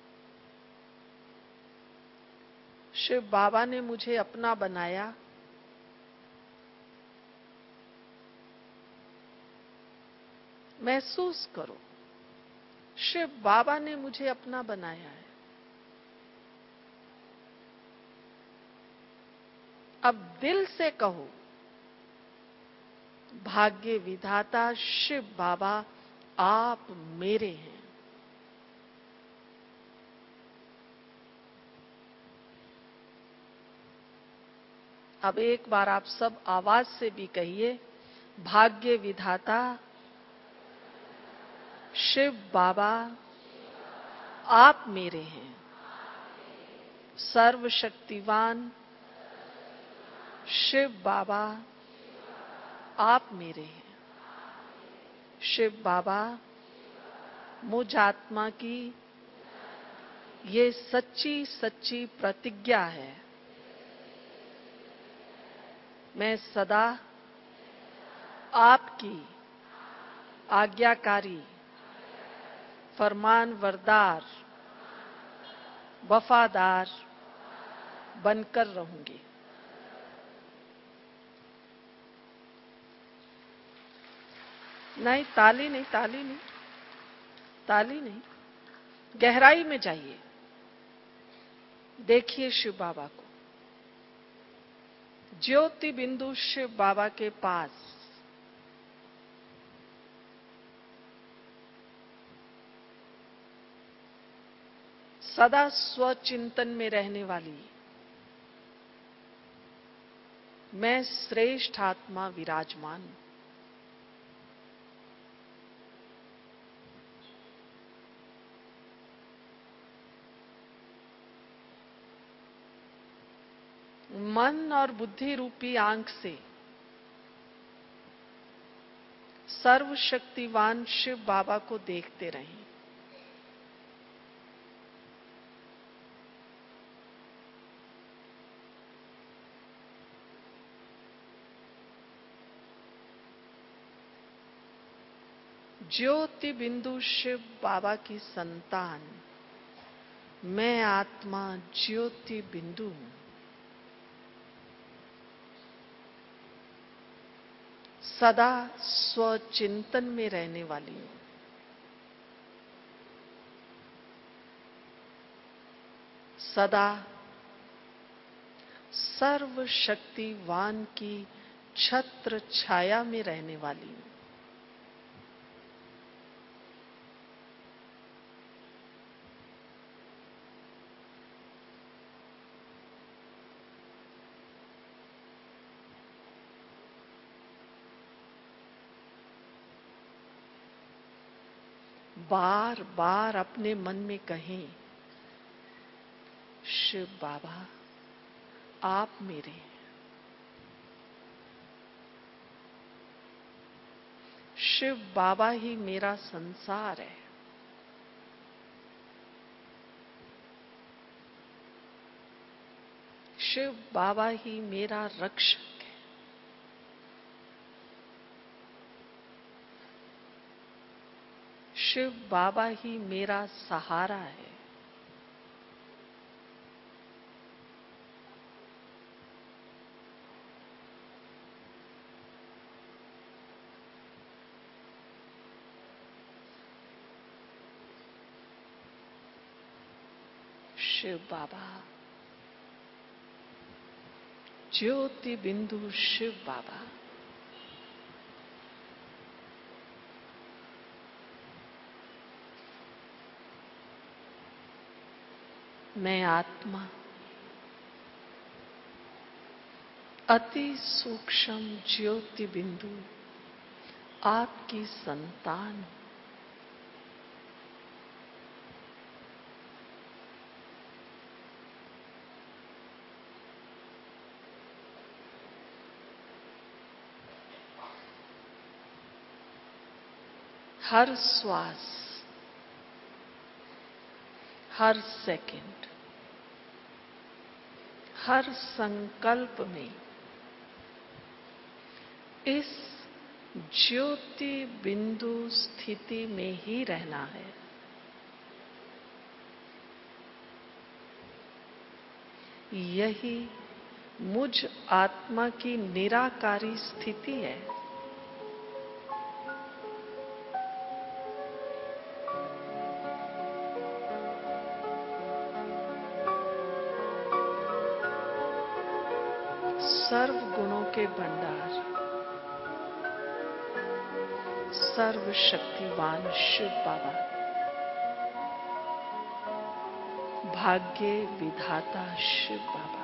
S2: शिव बाबा ने मुझे अपना बनाया। महसूस करो, शिव बाबा ने मुझे अपना बनाया है। अब दिल से कहो, भाग्य विधाता शिव बाबा आप मेरे हैं। अब एक बार आप सब आवाज से भी कहिए, भाग्य विधाता शिव बाबा आप मेरे हैं। सर्वशक्तिवान शिव बाबा आप मेरे हैं। शिव बाबा मुझ आत्मा की ये सच्ची सच्ची प्रतिज्ञा है, मैं सदा आपकी आज्ञाकारी, फरमान वरदार, वफादार बनकर रहूंगी। नहीं, ताली नहीं, ताली नहीं, ताली नहीं, गहराई में जाइए, देखिए शिव बाबा को। ज्योति बिंदु शिव बाबा के पास सदा स्वचिंतन में रहने वाली मैं श्रेष्ठ आत्मा विराजमान हूं। मन और बुद्धि रूपी आंख से सर्वशक्तिवान शिव बाबा को देखते रहें। ज्योति बिंदु शिव बाबा की संतान मैं आत्मा ज्योति बिंदु हूं। सदा स्वचिंतन में रहने वाली हूं। सदा सर्वशक्तिवान की छत्र छाया में रहने वाली हूं। बार बार अपने मन में कहें, शिव बाबा आप मेरे हैं। शिव बाबा ही मेरा संसार है। शिव बाबा ही मेरा रक्षक है। शिव बाबा ही मेरा सहारा है। शिव बाबा, ज्योति बिंदु शिव बाबा, मैं आत्मा अति सूक्ष्म ज्योति बिंदु आपकी संतान हूं। हर श्वास, हर सेकंड, हर संकल्प में इस ज्योति बिंदु स्थिति में ही रहना है। यही मुझ आत्मा की निराकारी स्थिति है। सर्व गुणों के भंडार, सर्वशक्तिवान शिव बाबा, भाग्य विधाता शिव बाबा,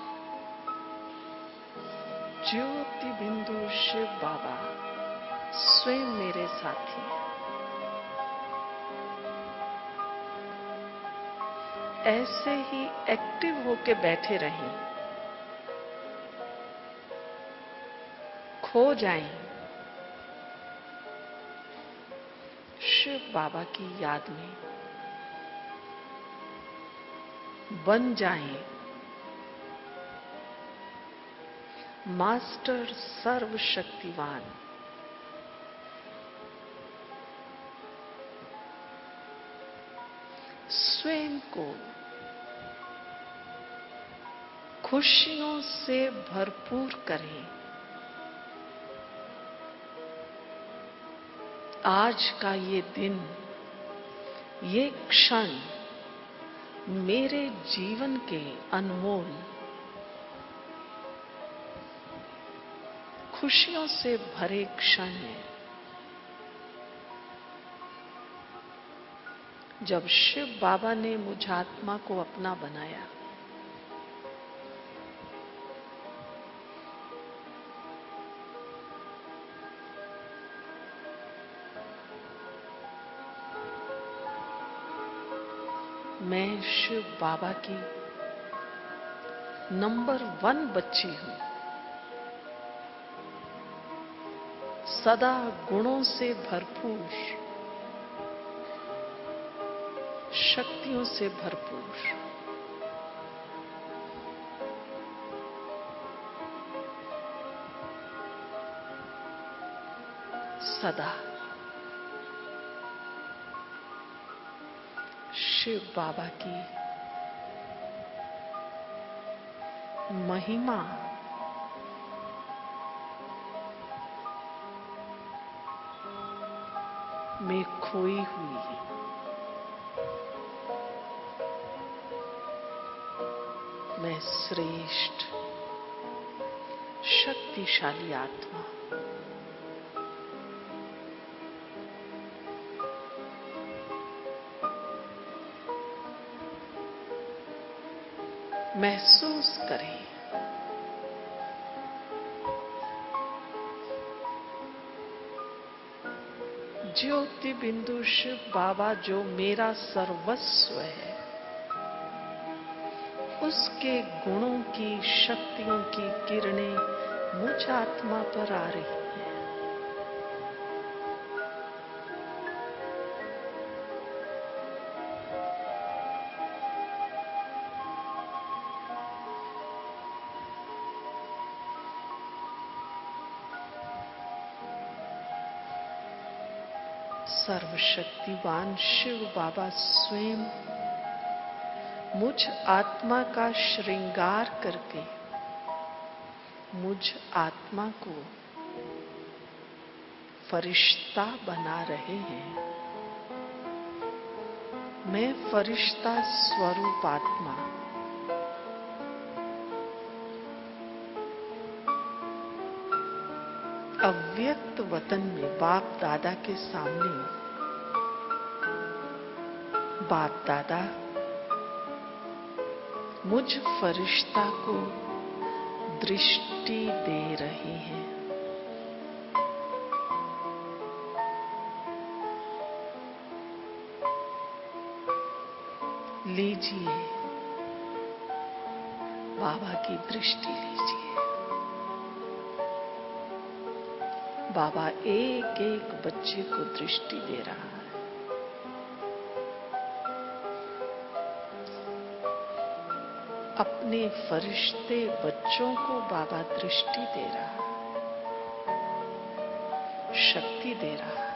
S2: ज्योति बिंदु शिव बाबा स्वयं मेरे साथी हैं। ऐसे ही एक्टिव होके बैठे रहें, खो जाएं शिव बाबा की याद में, बन जाएं मास्टर सर्वशक्तिवान, स्वयं को खुशियों से भरपूर करें। आज का ये दिन, ये क्षण मेरे जीवन के अनमोल खुशियों से भरे क्षण है। जब शिव बाबा ने मुझ आत्मा को अपना बनाया, मैं शिव बाबा की नंबर वन बच्ची हूं। सदा गुणों से भरपूर, शक्तियों से भरपूर, सदा शिव बाबा की महिमा में खोई हुई मैं श्रेष्ठ शक्तिशाली आत्मा महसूस करें। ज्योति बिंदु शिव बाबा जो मेरा सर्वस्व है, उसके गुणों की, शक्तियों की किरणें मुझ आत्मा पर आ रही हैं। सर्वशक्तिवान शिव बाबा स्वयं मुझ आत्मा का श्रृंगार करके मुझ आत्मा को फरिश्ता बना रहे हैं। मैं फरिश्ता स्वरूप आत्मा अव्यक्त वतन में बाप दादा के सामने, बाप दादा मुझ फरिश्ता को दृष्टि दे रहे हैं। लीजिए, बाबा की दृष्टि लीजिए। बाबा एक एक बच्चे को दृष्टि दे रहा है। अपने फरिश्ते बच्चों को बाबा दृष्टि दे रहा है, शक्ति दे रहा है।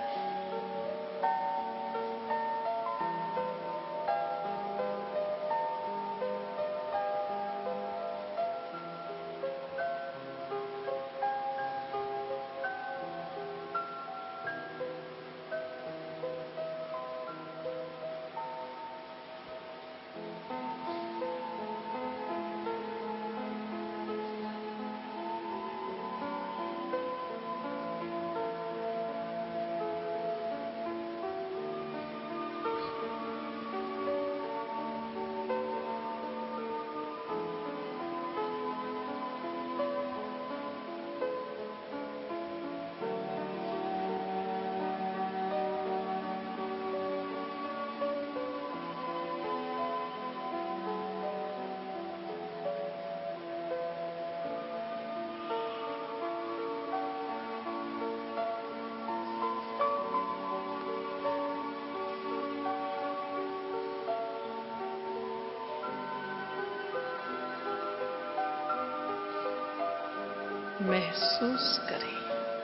S2: महसूस करें,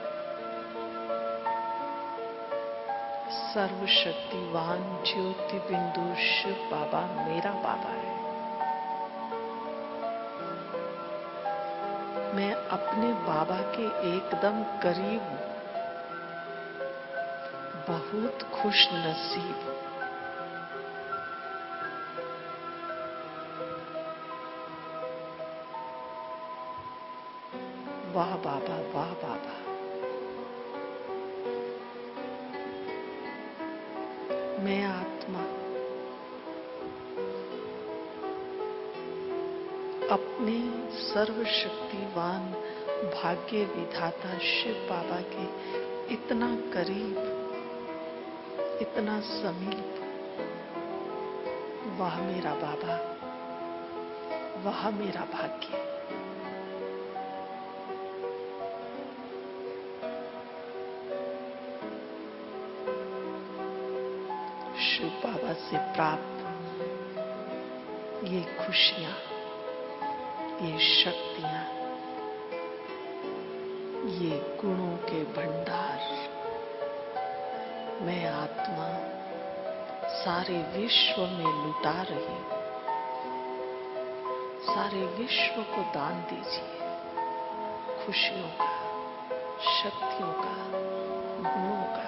S2: सर्वशक्तिवान ज्योति बिंदु शिव बाबा मेरा बाबा है। मैं अपने बाबा के एकदम करीब हूं, बहुत खुश नसीब हूं। वाह बाबा, वाह बाबा। मैं आत्मा अपने सर्वशक्तिवान भाग्य विधाता शिव बाबा के इतना करीब, इतना समीप। वाह मेरा बाबा, वाह मेरा भाग्य। शिव बाबा से प्राप्त ये खुशियां, ये शक्तियां, ये गुणों के भंडार मैं आत्मा सारे विश्व में लुटा रही हूं। सारे विश्व को दान दीजिए खुशियों का, शक्तियों का, गुणों का।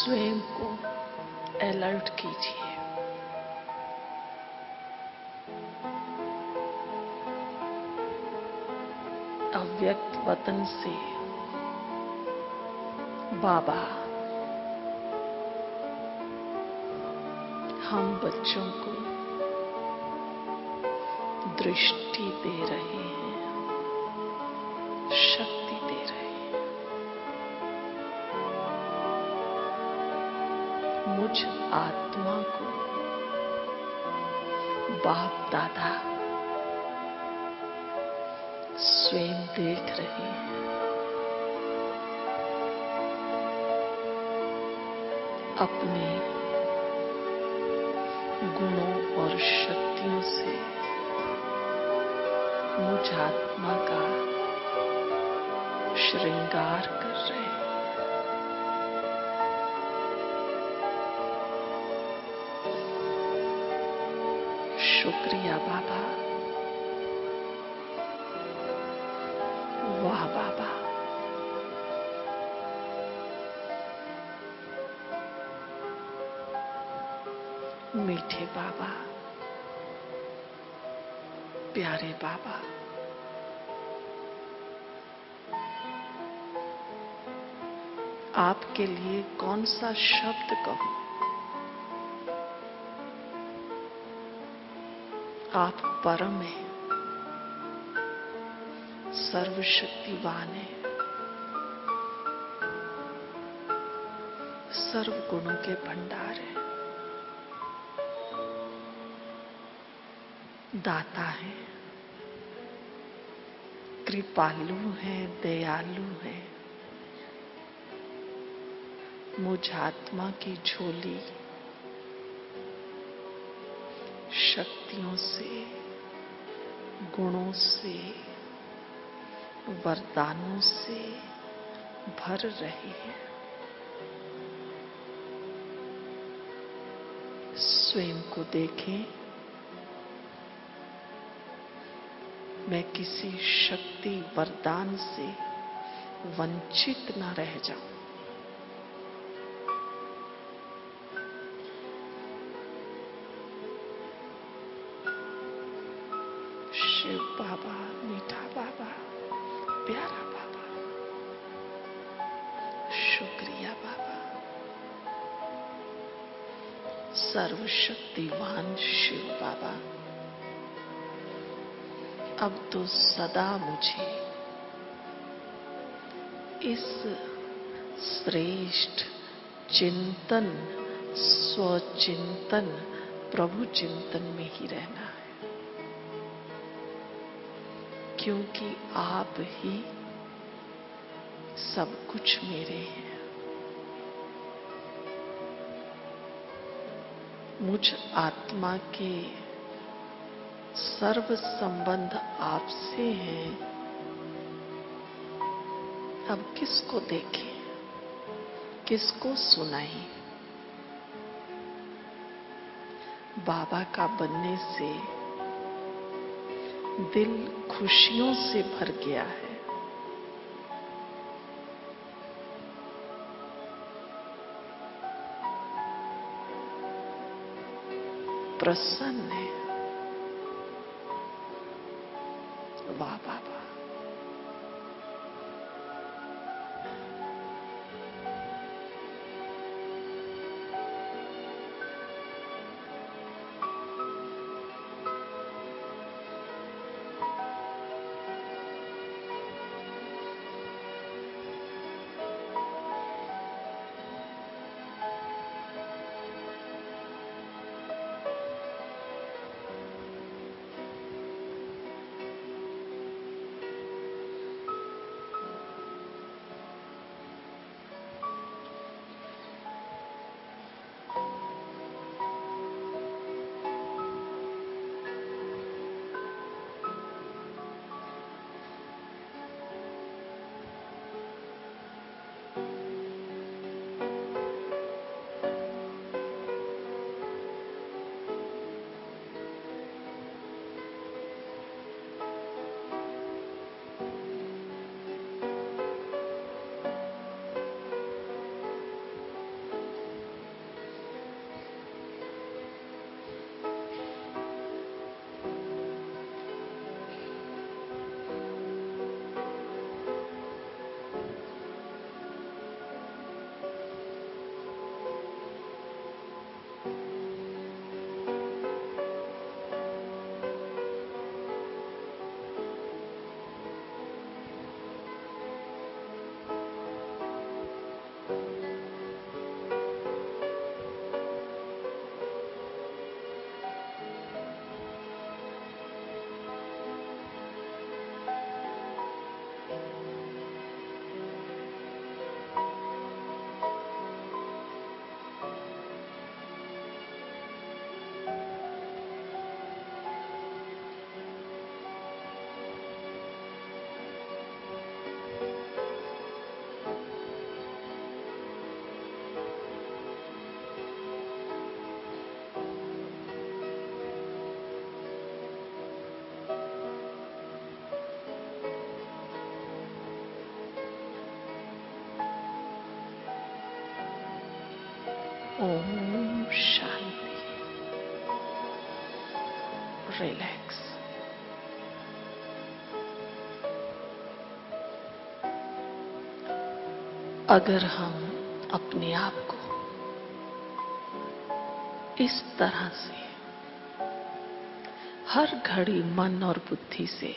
S2: स्वयं को अलर्ट कीजिए। अव्यक्त वतन से बाबा हम बच्चों को दृष्टि दे रहे हैं, शक्ति दे रहे हैं। मुझ आत्मा को बाप दादा स्वयं देख रहे हैं। अपने गुणों और शक्तियों से मुझ आत्मा का श्रृंगार कर रहे हैं। शुक्रिया बाबा, वाह बाबा। मीठे बाबा, प्यारे बाबा, आपके लिए कौन सा शब्द कहूं? आप परम हैं, सर्वशक्तिवान हैं, सर्व गुणों के भंडार हैं, दाता है, कृपालु है, दयालु है। मुझ आत्मा की झोली शक्तियों से, गुणों से, वरदानों से भर रही है। स्वयं को देखें, मैं किसी शक्ति वरदान से वंचित न रह जाऊं। शिव बाबा, मीठा बाबा, प्यारा बाबा, शुक्रिया बाबा। सर्वशक्तिवान शिव बाबा, अब तो सदा मुझे इस श्रेष्ठ चिंतन, स्वचिंतन, प्रभु चिंतन में ही रहना है, क्योंकि आप ही सब कुछ मेरे हैं। मुझ आत्मा के सर्व संबंध आपसे हैं। अब किसको देखें, किसको सुनाएं? बाबा का बनने से दिल खुशियों से भर गया है। प्रसन्न है। वाह बाबा, ओम शांति। रिलैक्स। अगर हम अपने आप को इस तरह से हर घड़ी मन और बुद्धि से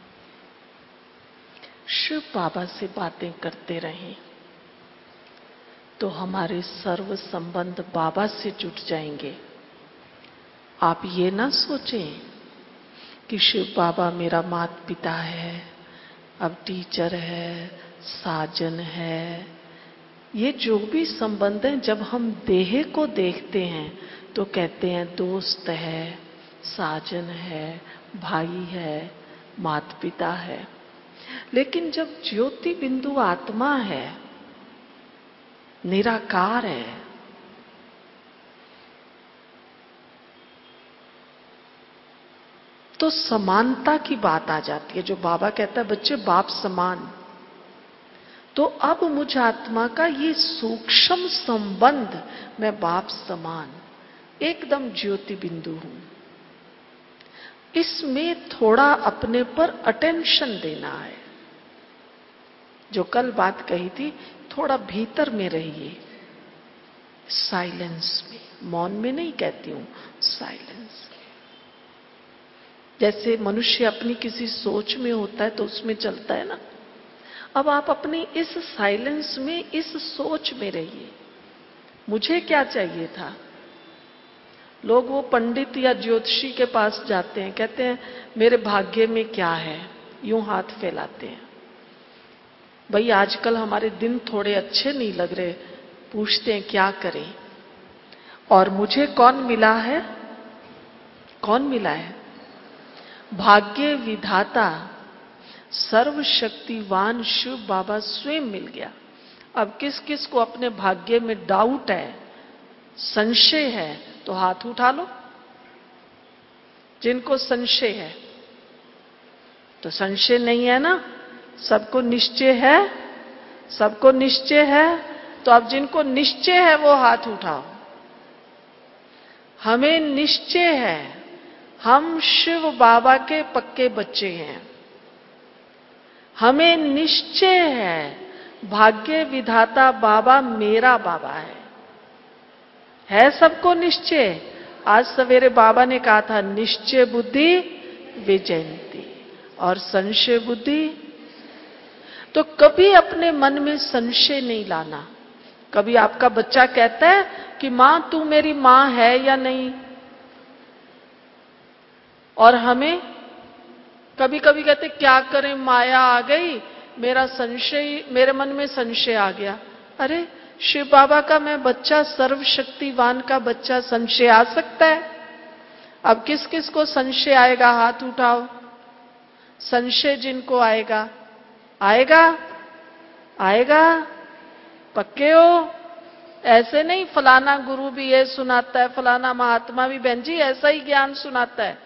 S2: शिव बाबा से बातें करते रहें तो हमारे सर्व संबंध बाबा से जुट जाएंगे। आप ये ना सोचें कि शिव बाबा मेरा माता पिता है, अब टीचर है, साजन है। ये जो भी संबंध हैं, जब हम देह को देखते हैं तो कहते हैं दोस्त है, साजन है, भाई है, माता पिता है। लेकिन जब ज्योति बिंदु आत्मा है, निराकार है, तो समानता की बात आ जाती है। जो बाबा कहता है बच्चे बाप समान, तो अब मुझ आत्मा का ये सूक्ष्म संबंध, मैं बाप समान एकदम ज्योति बिंदु हूं, इसमें थोड़ा अपने पर अटेंशन देना है। जो कल बात कही थी, थोड़ा भीतर में रहिए, साइलेंस में, मौन में नहीं कहती हूं, साइलेंस में। जैसे मनुष्य अपनी किसी सोच में होता है तो उसमें चलता है ना। अब आप अपनी इस साइलेंस में, इस सोच में रहिए, मुझे क्या चाहिए था। लोग वो पंडित या ज्योतिषी के पास जाते हैं, कहते हैं मेरे भाग्य में क्या है, यूं हाथ फैलाते हैं। भाई आजकल हमारे दिन थोड़े अच्छे नहीं लग रहे, पूछते हैं क्या करें। और मुझे कौन मिला है, कौन मिला है? भाग्य विधाता सर्वशक्तिवान शिव बाबा स्वयं मिल गया। अब किस किस को अपने भाग्य में डाउट है, संशय है, तो हाथ उठा लो। जिनको संशय है, तो संशय नहीं है ना, सबको निश्चय है, सबको निश्चय है। तो अब जिनको निश्चय है वो हाथ उठाओ। हमें निश्चय है, हम शिव बाबा के पक्के बच्चे हैं। हमें निश्चय है, भाग्य विधाता बाबा मेरा बाबा है। है सबको निश्चय। आज सवेरे बाबा ने कहा था निश्चय बुद्धि विजयंती, और संशय बुद्धि। तो कभी अपने मन में संशय नहीं लाना। कभी आपका बच्चा कहता है कि मां तू मेरी मां है या नहीं, और हमें कभी कभी कहते क्या करें, माया आ गई, मेरा संशय, मेरे मन में संशय आ गया। अरे शिव बाबा का मैं बच्चा, सर्वशक्तिवान का बच्चा, संशय आ सकता है। अब किस किस को संशय आएगा, हाथ उठाओ। संशय जिनको आएगा, आएगा आएगा, पक्के हो? ऐसे नहीं फलाना गुरु भी ये सुनाता है, फलाना महात्मा भी, बहन जी ऐसा ही ज्ञान सुनाता है।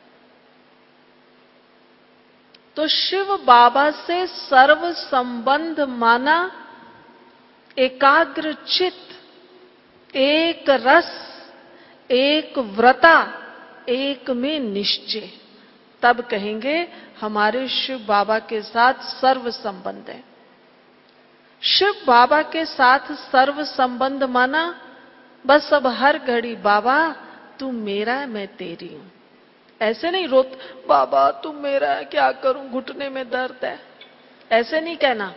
S2: तो शिव बाबा से सर्व संबंध माना, एकाग्र चित्त, एक रस, एक व्रता, एक में निश्चय, तब कहेंगे हमारे शिव बाबा के साथ सर्व संबंध है। शिव बाबा के साथ सर्व संबंध माना, बस अब हर घड़ी बाबा तू मेरा है, मैं तेरी हूं। ऐसे नहीं रोत, बाबा तू मेरा है, क्या करूं, घुटने में दर्द है, ऐसे नहीं कहना।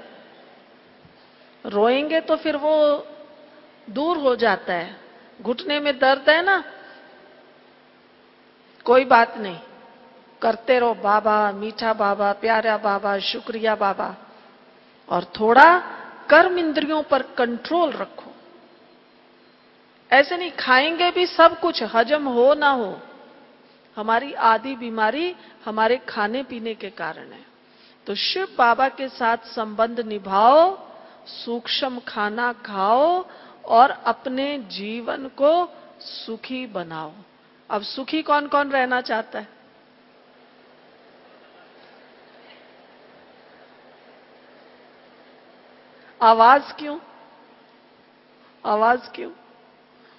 S2: रोएंगे तो फिर वो दूर हो जाता है। घुटने में दर्द है ना, कोई बात नहीं, करते रहो बाबा, मीठा बाबा, प्यारा बाबा, शुक्रिया बाबा। और थोड़ा कर्म इंद्रियों पर कंट्रोल रखो। ऐसे नहीं, खाएंगे भी सब कुछ, हजम हो ना हो। हमारी आधी बीमारी हमारे खाने पीने के कारण है। तो शिव बाबा के साथ संबंध निभाओ, सूक्ष्म खाना खाओ और अपने जीवन को सुखी बनाओ। अब सुखी कौन कौन रहना चाहता है? आवाज क्यों? आवाज क्यों?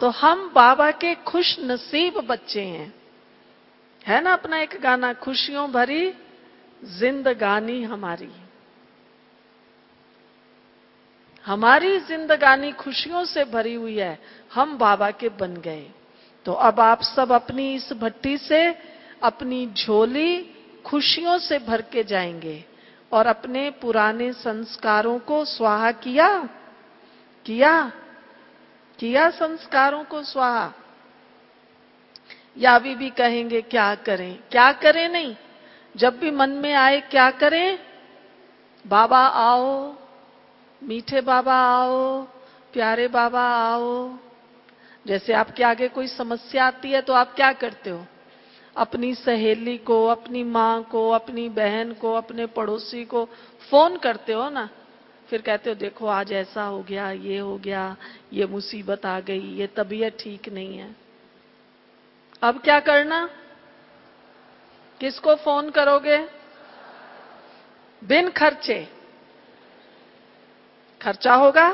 S2: तो हम बाबा के खुश नसीब बच्चे हैं। है ना अपना एक गाना, खुशियों भरी जिंदगानी हमारी। हमारी जिंदगानी खुशियों से भरी हुई है, हम बाबा के बन गए। तो अब आप सब अपनी इस भट्टी से अपनी झोली खुशियों से भर के जाएंगे और अपने पुराने संस्कारों को स्वाहा किया किया किया संस्कारों को स्वाहा। या अभी भी कहेंगे क्या करें क्या करें? नहीं, जब भी मन में आए क्या करें? बाबा आओ, मीठे बाबा आओ, प्यारे बाबा आओ। जैसे आपके आगे कोई समस्या आती है तो आप क्या करते हो? अपनी सहेली को, अपनी माँ को, अपनी बहन को, अपने पड़ोसी को फोन करते हो ना। फिर कहते हो देखो आज ऐसा हो गया, ये हो गया, ये मुसीबत आ गई, ये तबीयत ठीक नहीं है। अब क्या करना? किसको फोन करोगे? बिन खर्चे। खर्चा होगा,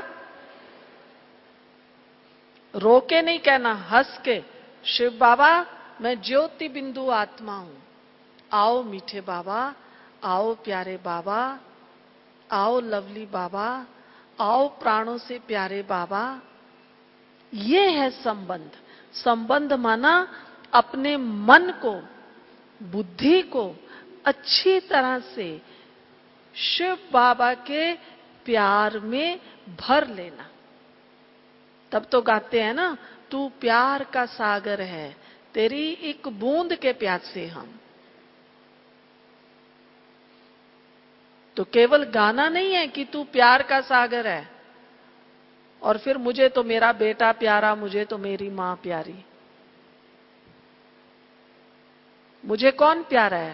S2: रो के नहीं कहना, हंस के, शिव बाबा मैं ज्योति बिंदु आत्मा हूं, आओ मीठे बाबा, आओ प्यारे बाबा, आओ लवली बाबा, आओ प्राणों से प्यारे बाबा। ये है संबंध। संबंध माना अपने मन को, बुद्धि को अच्छी तरह से शिव बाबा के प्यार में भर लेना। तब तो गाते हैं ना, तू प्यार का सागर है, तेरी एक बूंद के प्यासे हम। तो केवल गाना नहीं है कि तू प्यार का सागर है और फिर मुझे तो मेरा बेटा प्यारा, मुझे तो मेरी मां प्यारी। मुझे कौन प्यारा है?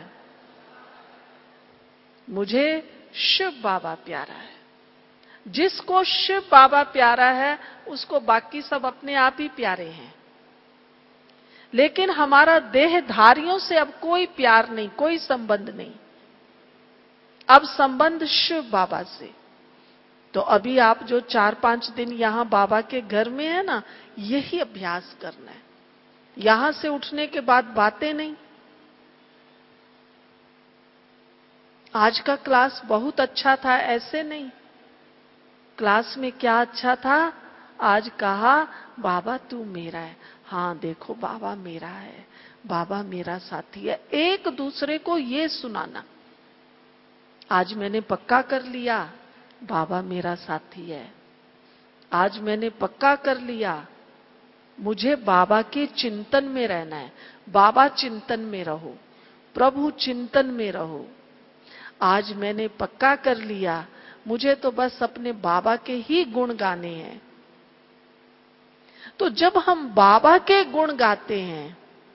S2: मुझे शिव बाबा प्यारा है। जिसको शिव बाबा प्यारा है उसको बाकी सब अपने आप ही प्यारे हैं। लेकिन हमारा देहधारियों से अब कोई प्यार नहीं, कोई संबंध नहीं। अब संबंध शिव बाबा से। तो अभी आप जो चार पांच दिन यहां बाबा के घर में है ना, यही अभ्यास करना है। यहां से उठने के बाद बातें नहीं। आज का क्लास बहुत अच्छा था ऐसे नहीं। क्लास में क्या अच्छा था? आज कहा बाबा तू मेरा है। हाँ देखो बाबा मेरा है, बाबा मेरा साथी है। एक दूसरे को ये सुनाना। आज मैंने पक्का कर लिया बाबा मेरा साथी है। आज मैंने पक्का कर लिया मुझे बाबा के चिंतन में रहना है। बाबा चिंतन में रहो, प्रभु चिंतन में रहो। आज मैंने पक्का कर लिया मुझे तो बस अपने बाबा के ही गुण गाने हैं। तो जब हम बाबा के गुण गाते हैं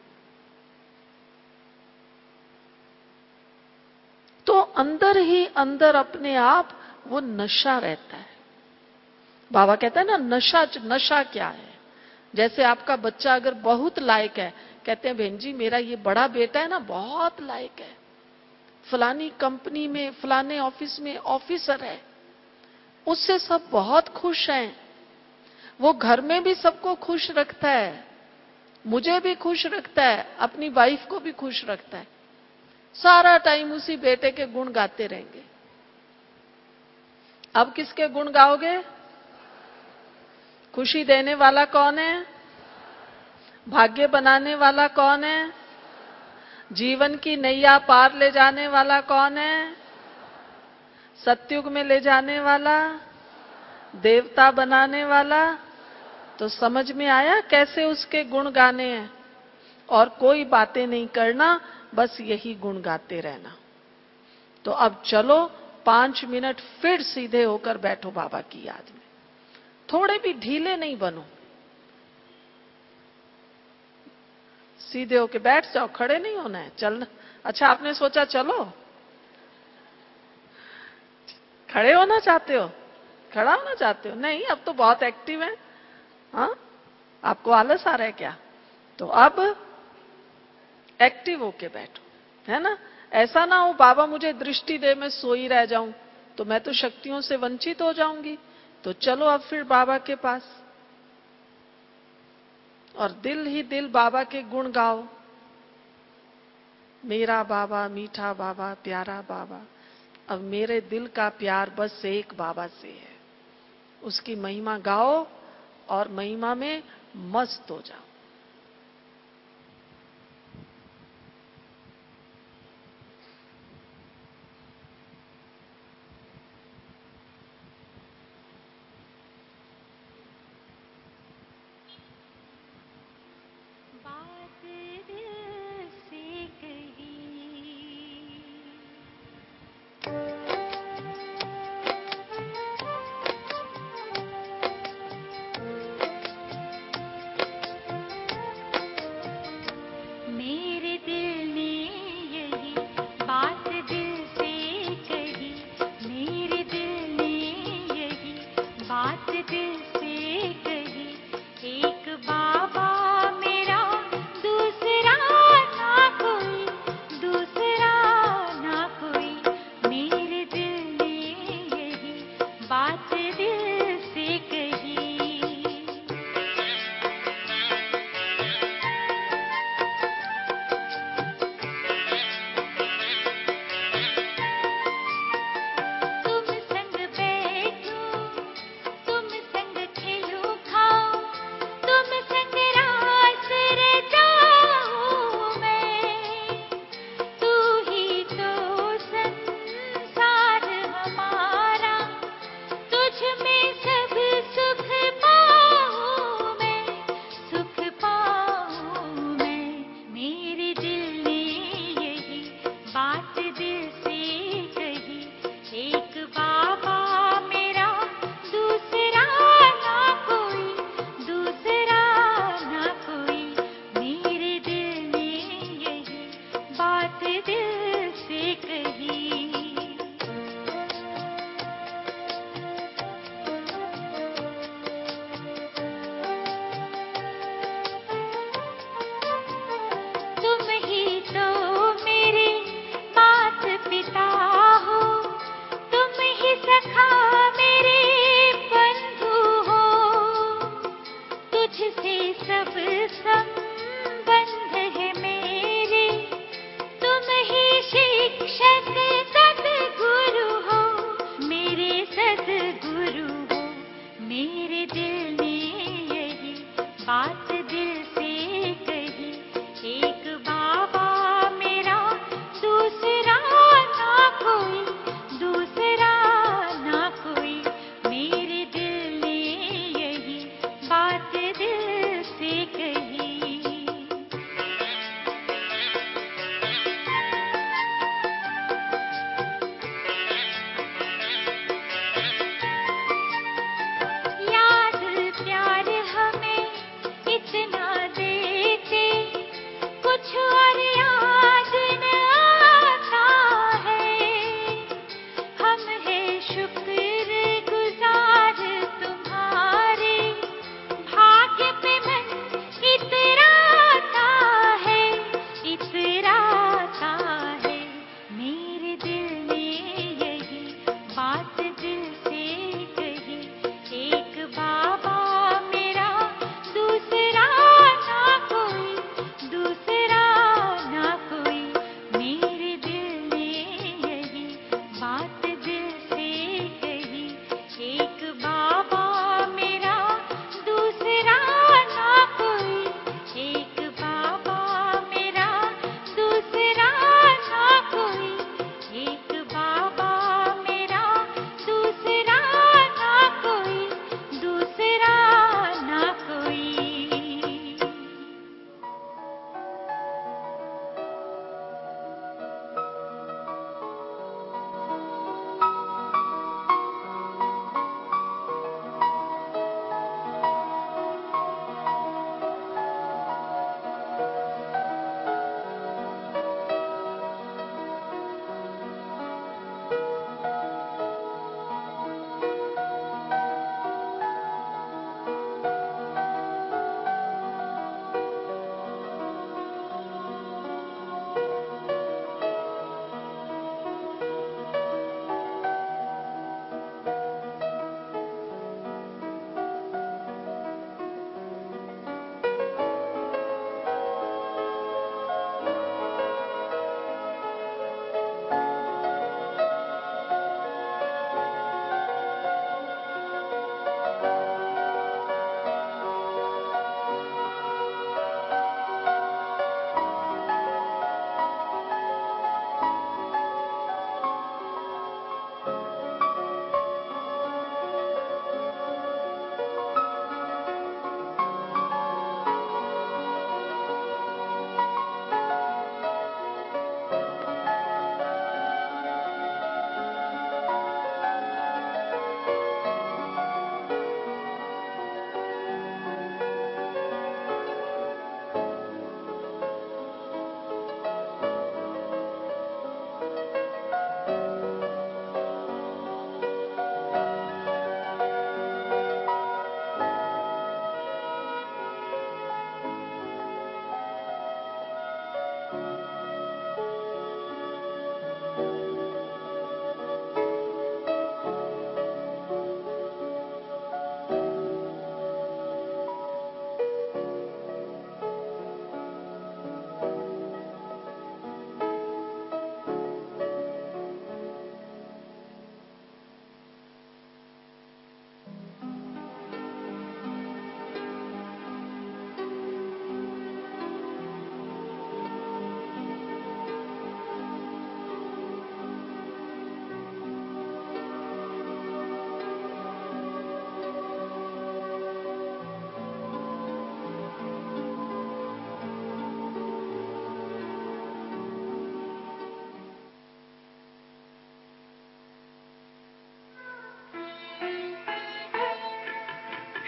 S2: तो अंदर ही अंदर अपने आप वो नशा रहता है। बाबा कहता है ना, नशा नशा क्या है? जैसे आपका बच्चा अगर बहुत लायक है, कहते हैं बहन जी मेरा ये बड़ा बेटा है ना बहुत लायक है, फलानी कंपनी में फलाने ऑफिस में ऑफिसर है, उससे सब बहुत खुश हैं, वो घर में भी सबको खुश रखता है, मुझे भी खुश रखता है, अपनी वाइफ को भी खुश रखता है। सारा टाइम उसी बेटे के गुण गाते रहेंगे। अब किसके गुण गाओगे? खुशी देने वाला कौन है? भाग्य बनाने वाला कौन है? जीवन की नैया पार ले जाने वाला कौन है? सतयुग में ले जाने वाला, देवता बनाने वाला। तो समझ में आया कैसे उसके गुण गाने हैं। और कोई बातें नहीं करना, बस यही गुण गाते रहना। तो अब चलो पांच मिनट फिर सीधे होकर बैठो बाबा की याद में। थोड़े भी ढीले नहीं बनो, सीधे होके बैठ जाओ, खड़े नहीं होना है, चलना। अच्छा आपने सोचा चलो खड़े होना चाहते हो, खड़ा होना चाहते हो? नहीं, अब तो बहुत एक्टिव है। हाँ, आपको आलस आ रहा है क्या? तो अब एक्टिव होके बैठो, है ना। ऐसा ना हो बाबा मुझे दृष्टि दे मैं सोई रह जाऊं तो मैं तो शक्तियों से वंचित हो जाऊंगी। तो चलो अब फिर बाबा के पास। और दिल ही दिल बाबा के गुण गाओ। मेरा बाबा मीठा बाबा प्यारा बाबा। अब मेरे दिल का प्यार बस एक बाबा से है। उसकी महिमा गाओ और महिमा में मस्त हो जाओ।
S1: बात दिल से कही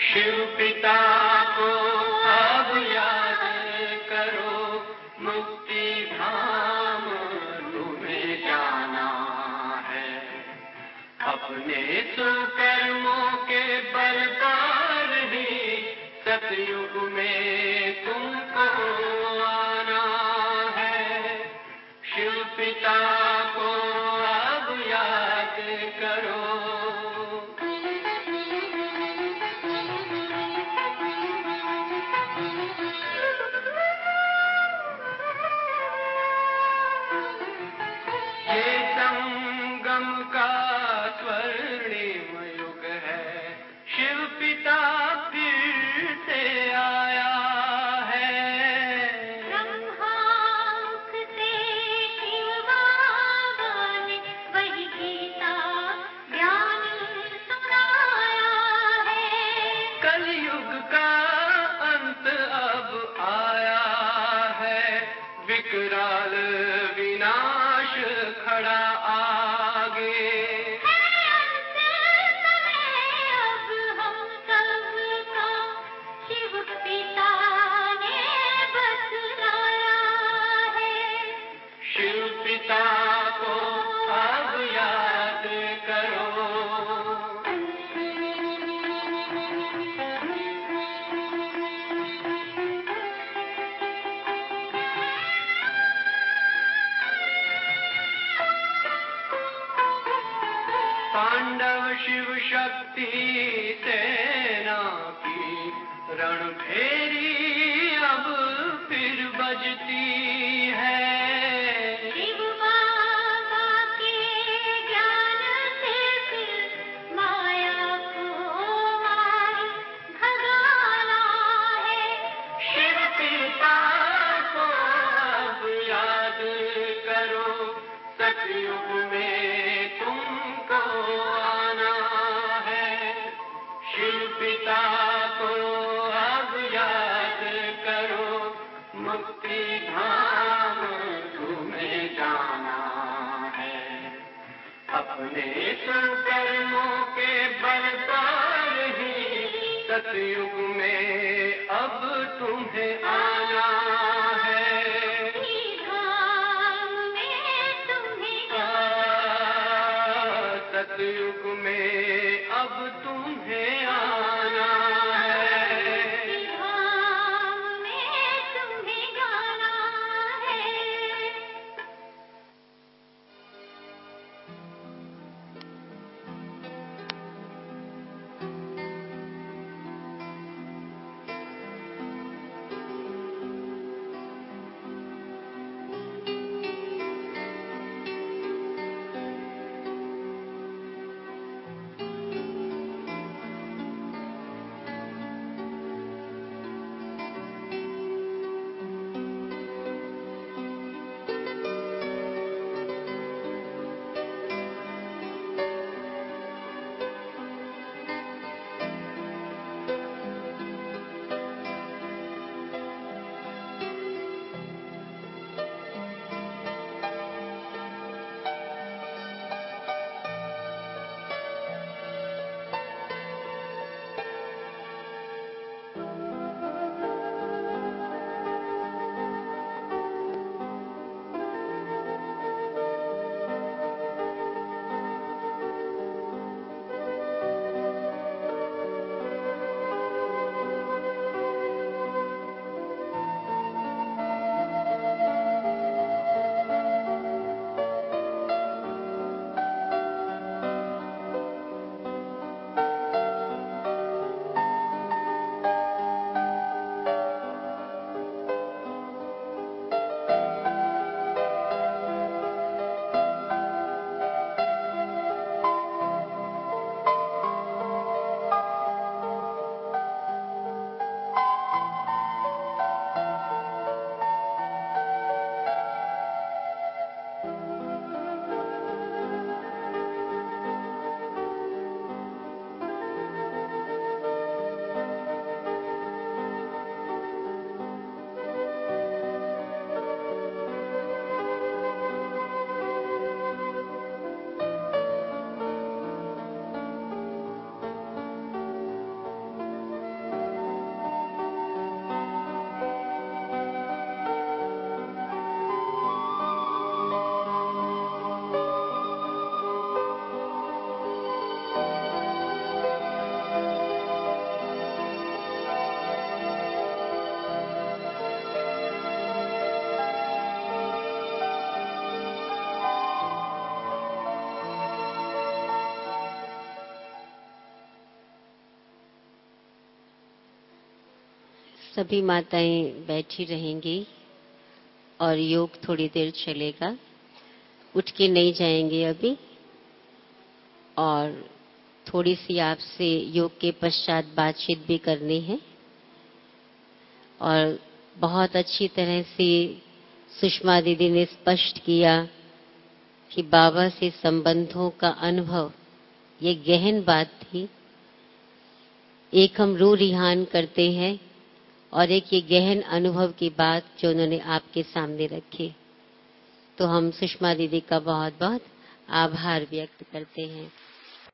S3: शिव पिता को अब याद करो, मुक्ति धाम तुम्हें जाना है। अपने सुकर्मों के बल पर ही सतयुग में तुमको आना है। शिव पिता को अब याद करो। ये संगम का स्वर्णिम युग है, शिव पिता फिर से आया है।
S4: ब्रह्मांक से शिव बाबा ने वही गीता ज्ञान सुनाया है।
S3: कलयुग का अंत अब आया है, विकराल विनाश खड़ा आगे।
S4: है अंत समय अब हम सबका, शिव पिता ने बतलाया है।
S3: शिव पिता को अब याद करो। पांडव शिव शक्ति सेना की रणभेरी अब फिर बजती है।
S4: शिव बाबा के ज्ञान से फिर माया को मार भगाना है।
S3: शिव पिता को अब याद करो, सतयुग में तुमको आना है। शिव पिता को अब याद करो, मुक्ति धाम तुम्हें जाना है। अपने सुकर्मों के बल पर ही सतयुग में अब तुम्हें आना है।
S4: धाम में तुम्हें
S3: सतयुग में अब तुम्हें आना है।
S4: धाम में तुम्हें जाना है।
S1: सभी माताएं बैठी रहेंगी और योग थोड़ी देर चलेगा। उठ के नहीं जाएंगे अभी, और थोड़ी सी आपसे योग के पश्चात बातचीत भी करनी है। और बहुत अच्छी तरह से सुषमा दीदी ने स्पष्ट किया कि बाबा से संबंधों का अनुभव ये गहन बात थी। एक हम रूह रिहान करते हैं और एक ये गहन अनुभव की बात जो उन्होंने आपके सामने रखी। तो हम सुषमा दीदी का बहुत बहुत आभार व्यक्त करते हैं।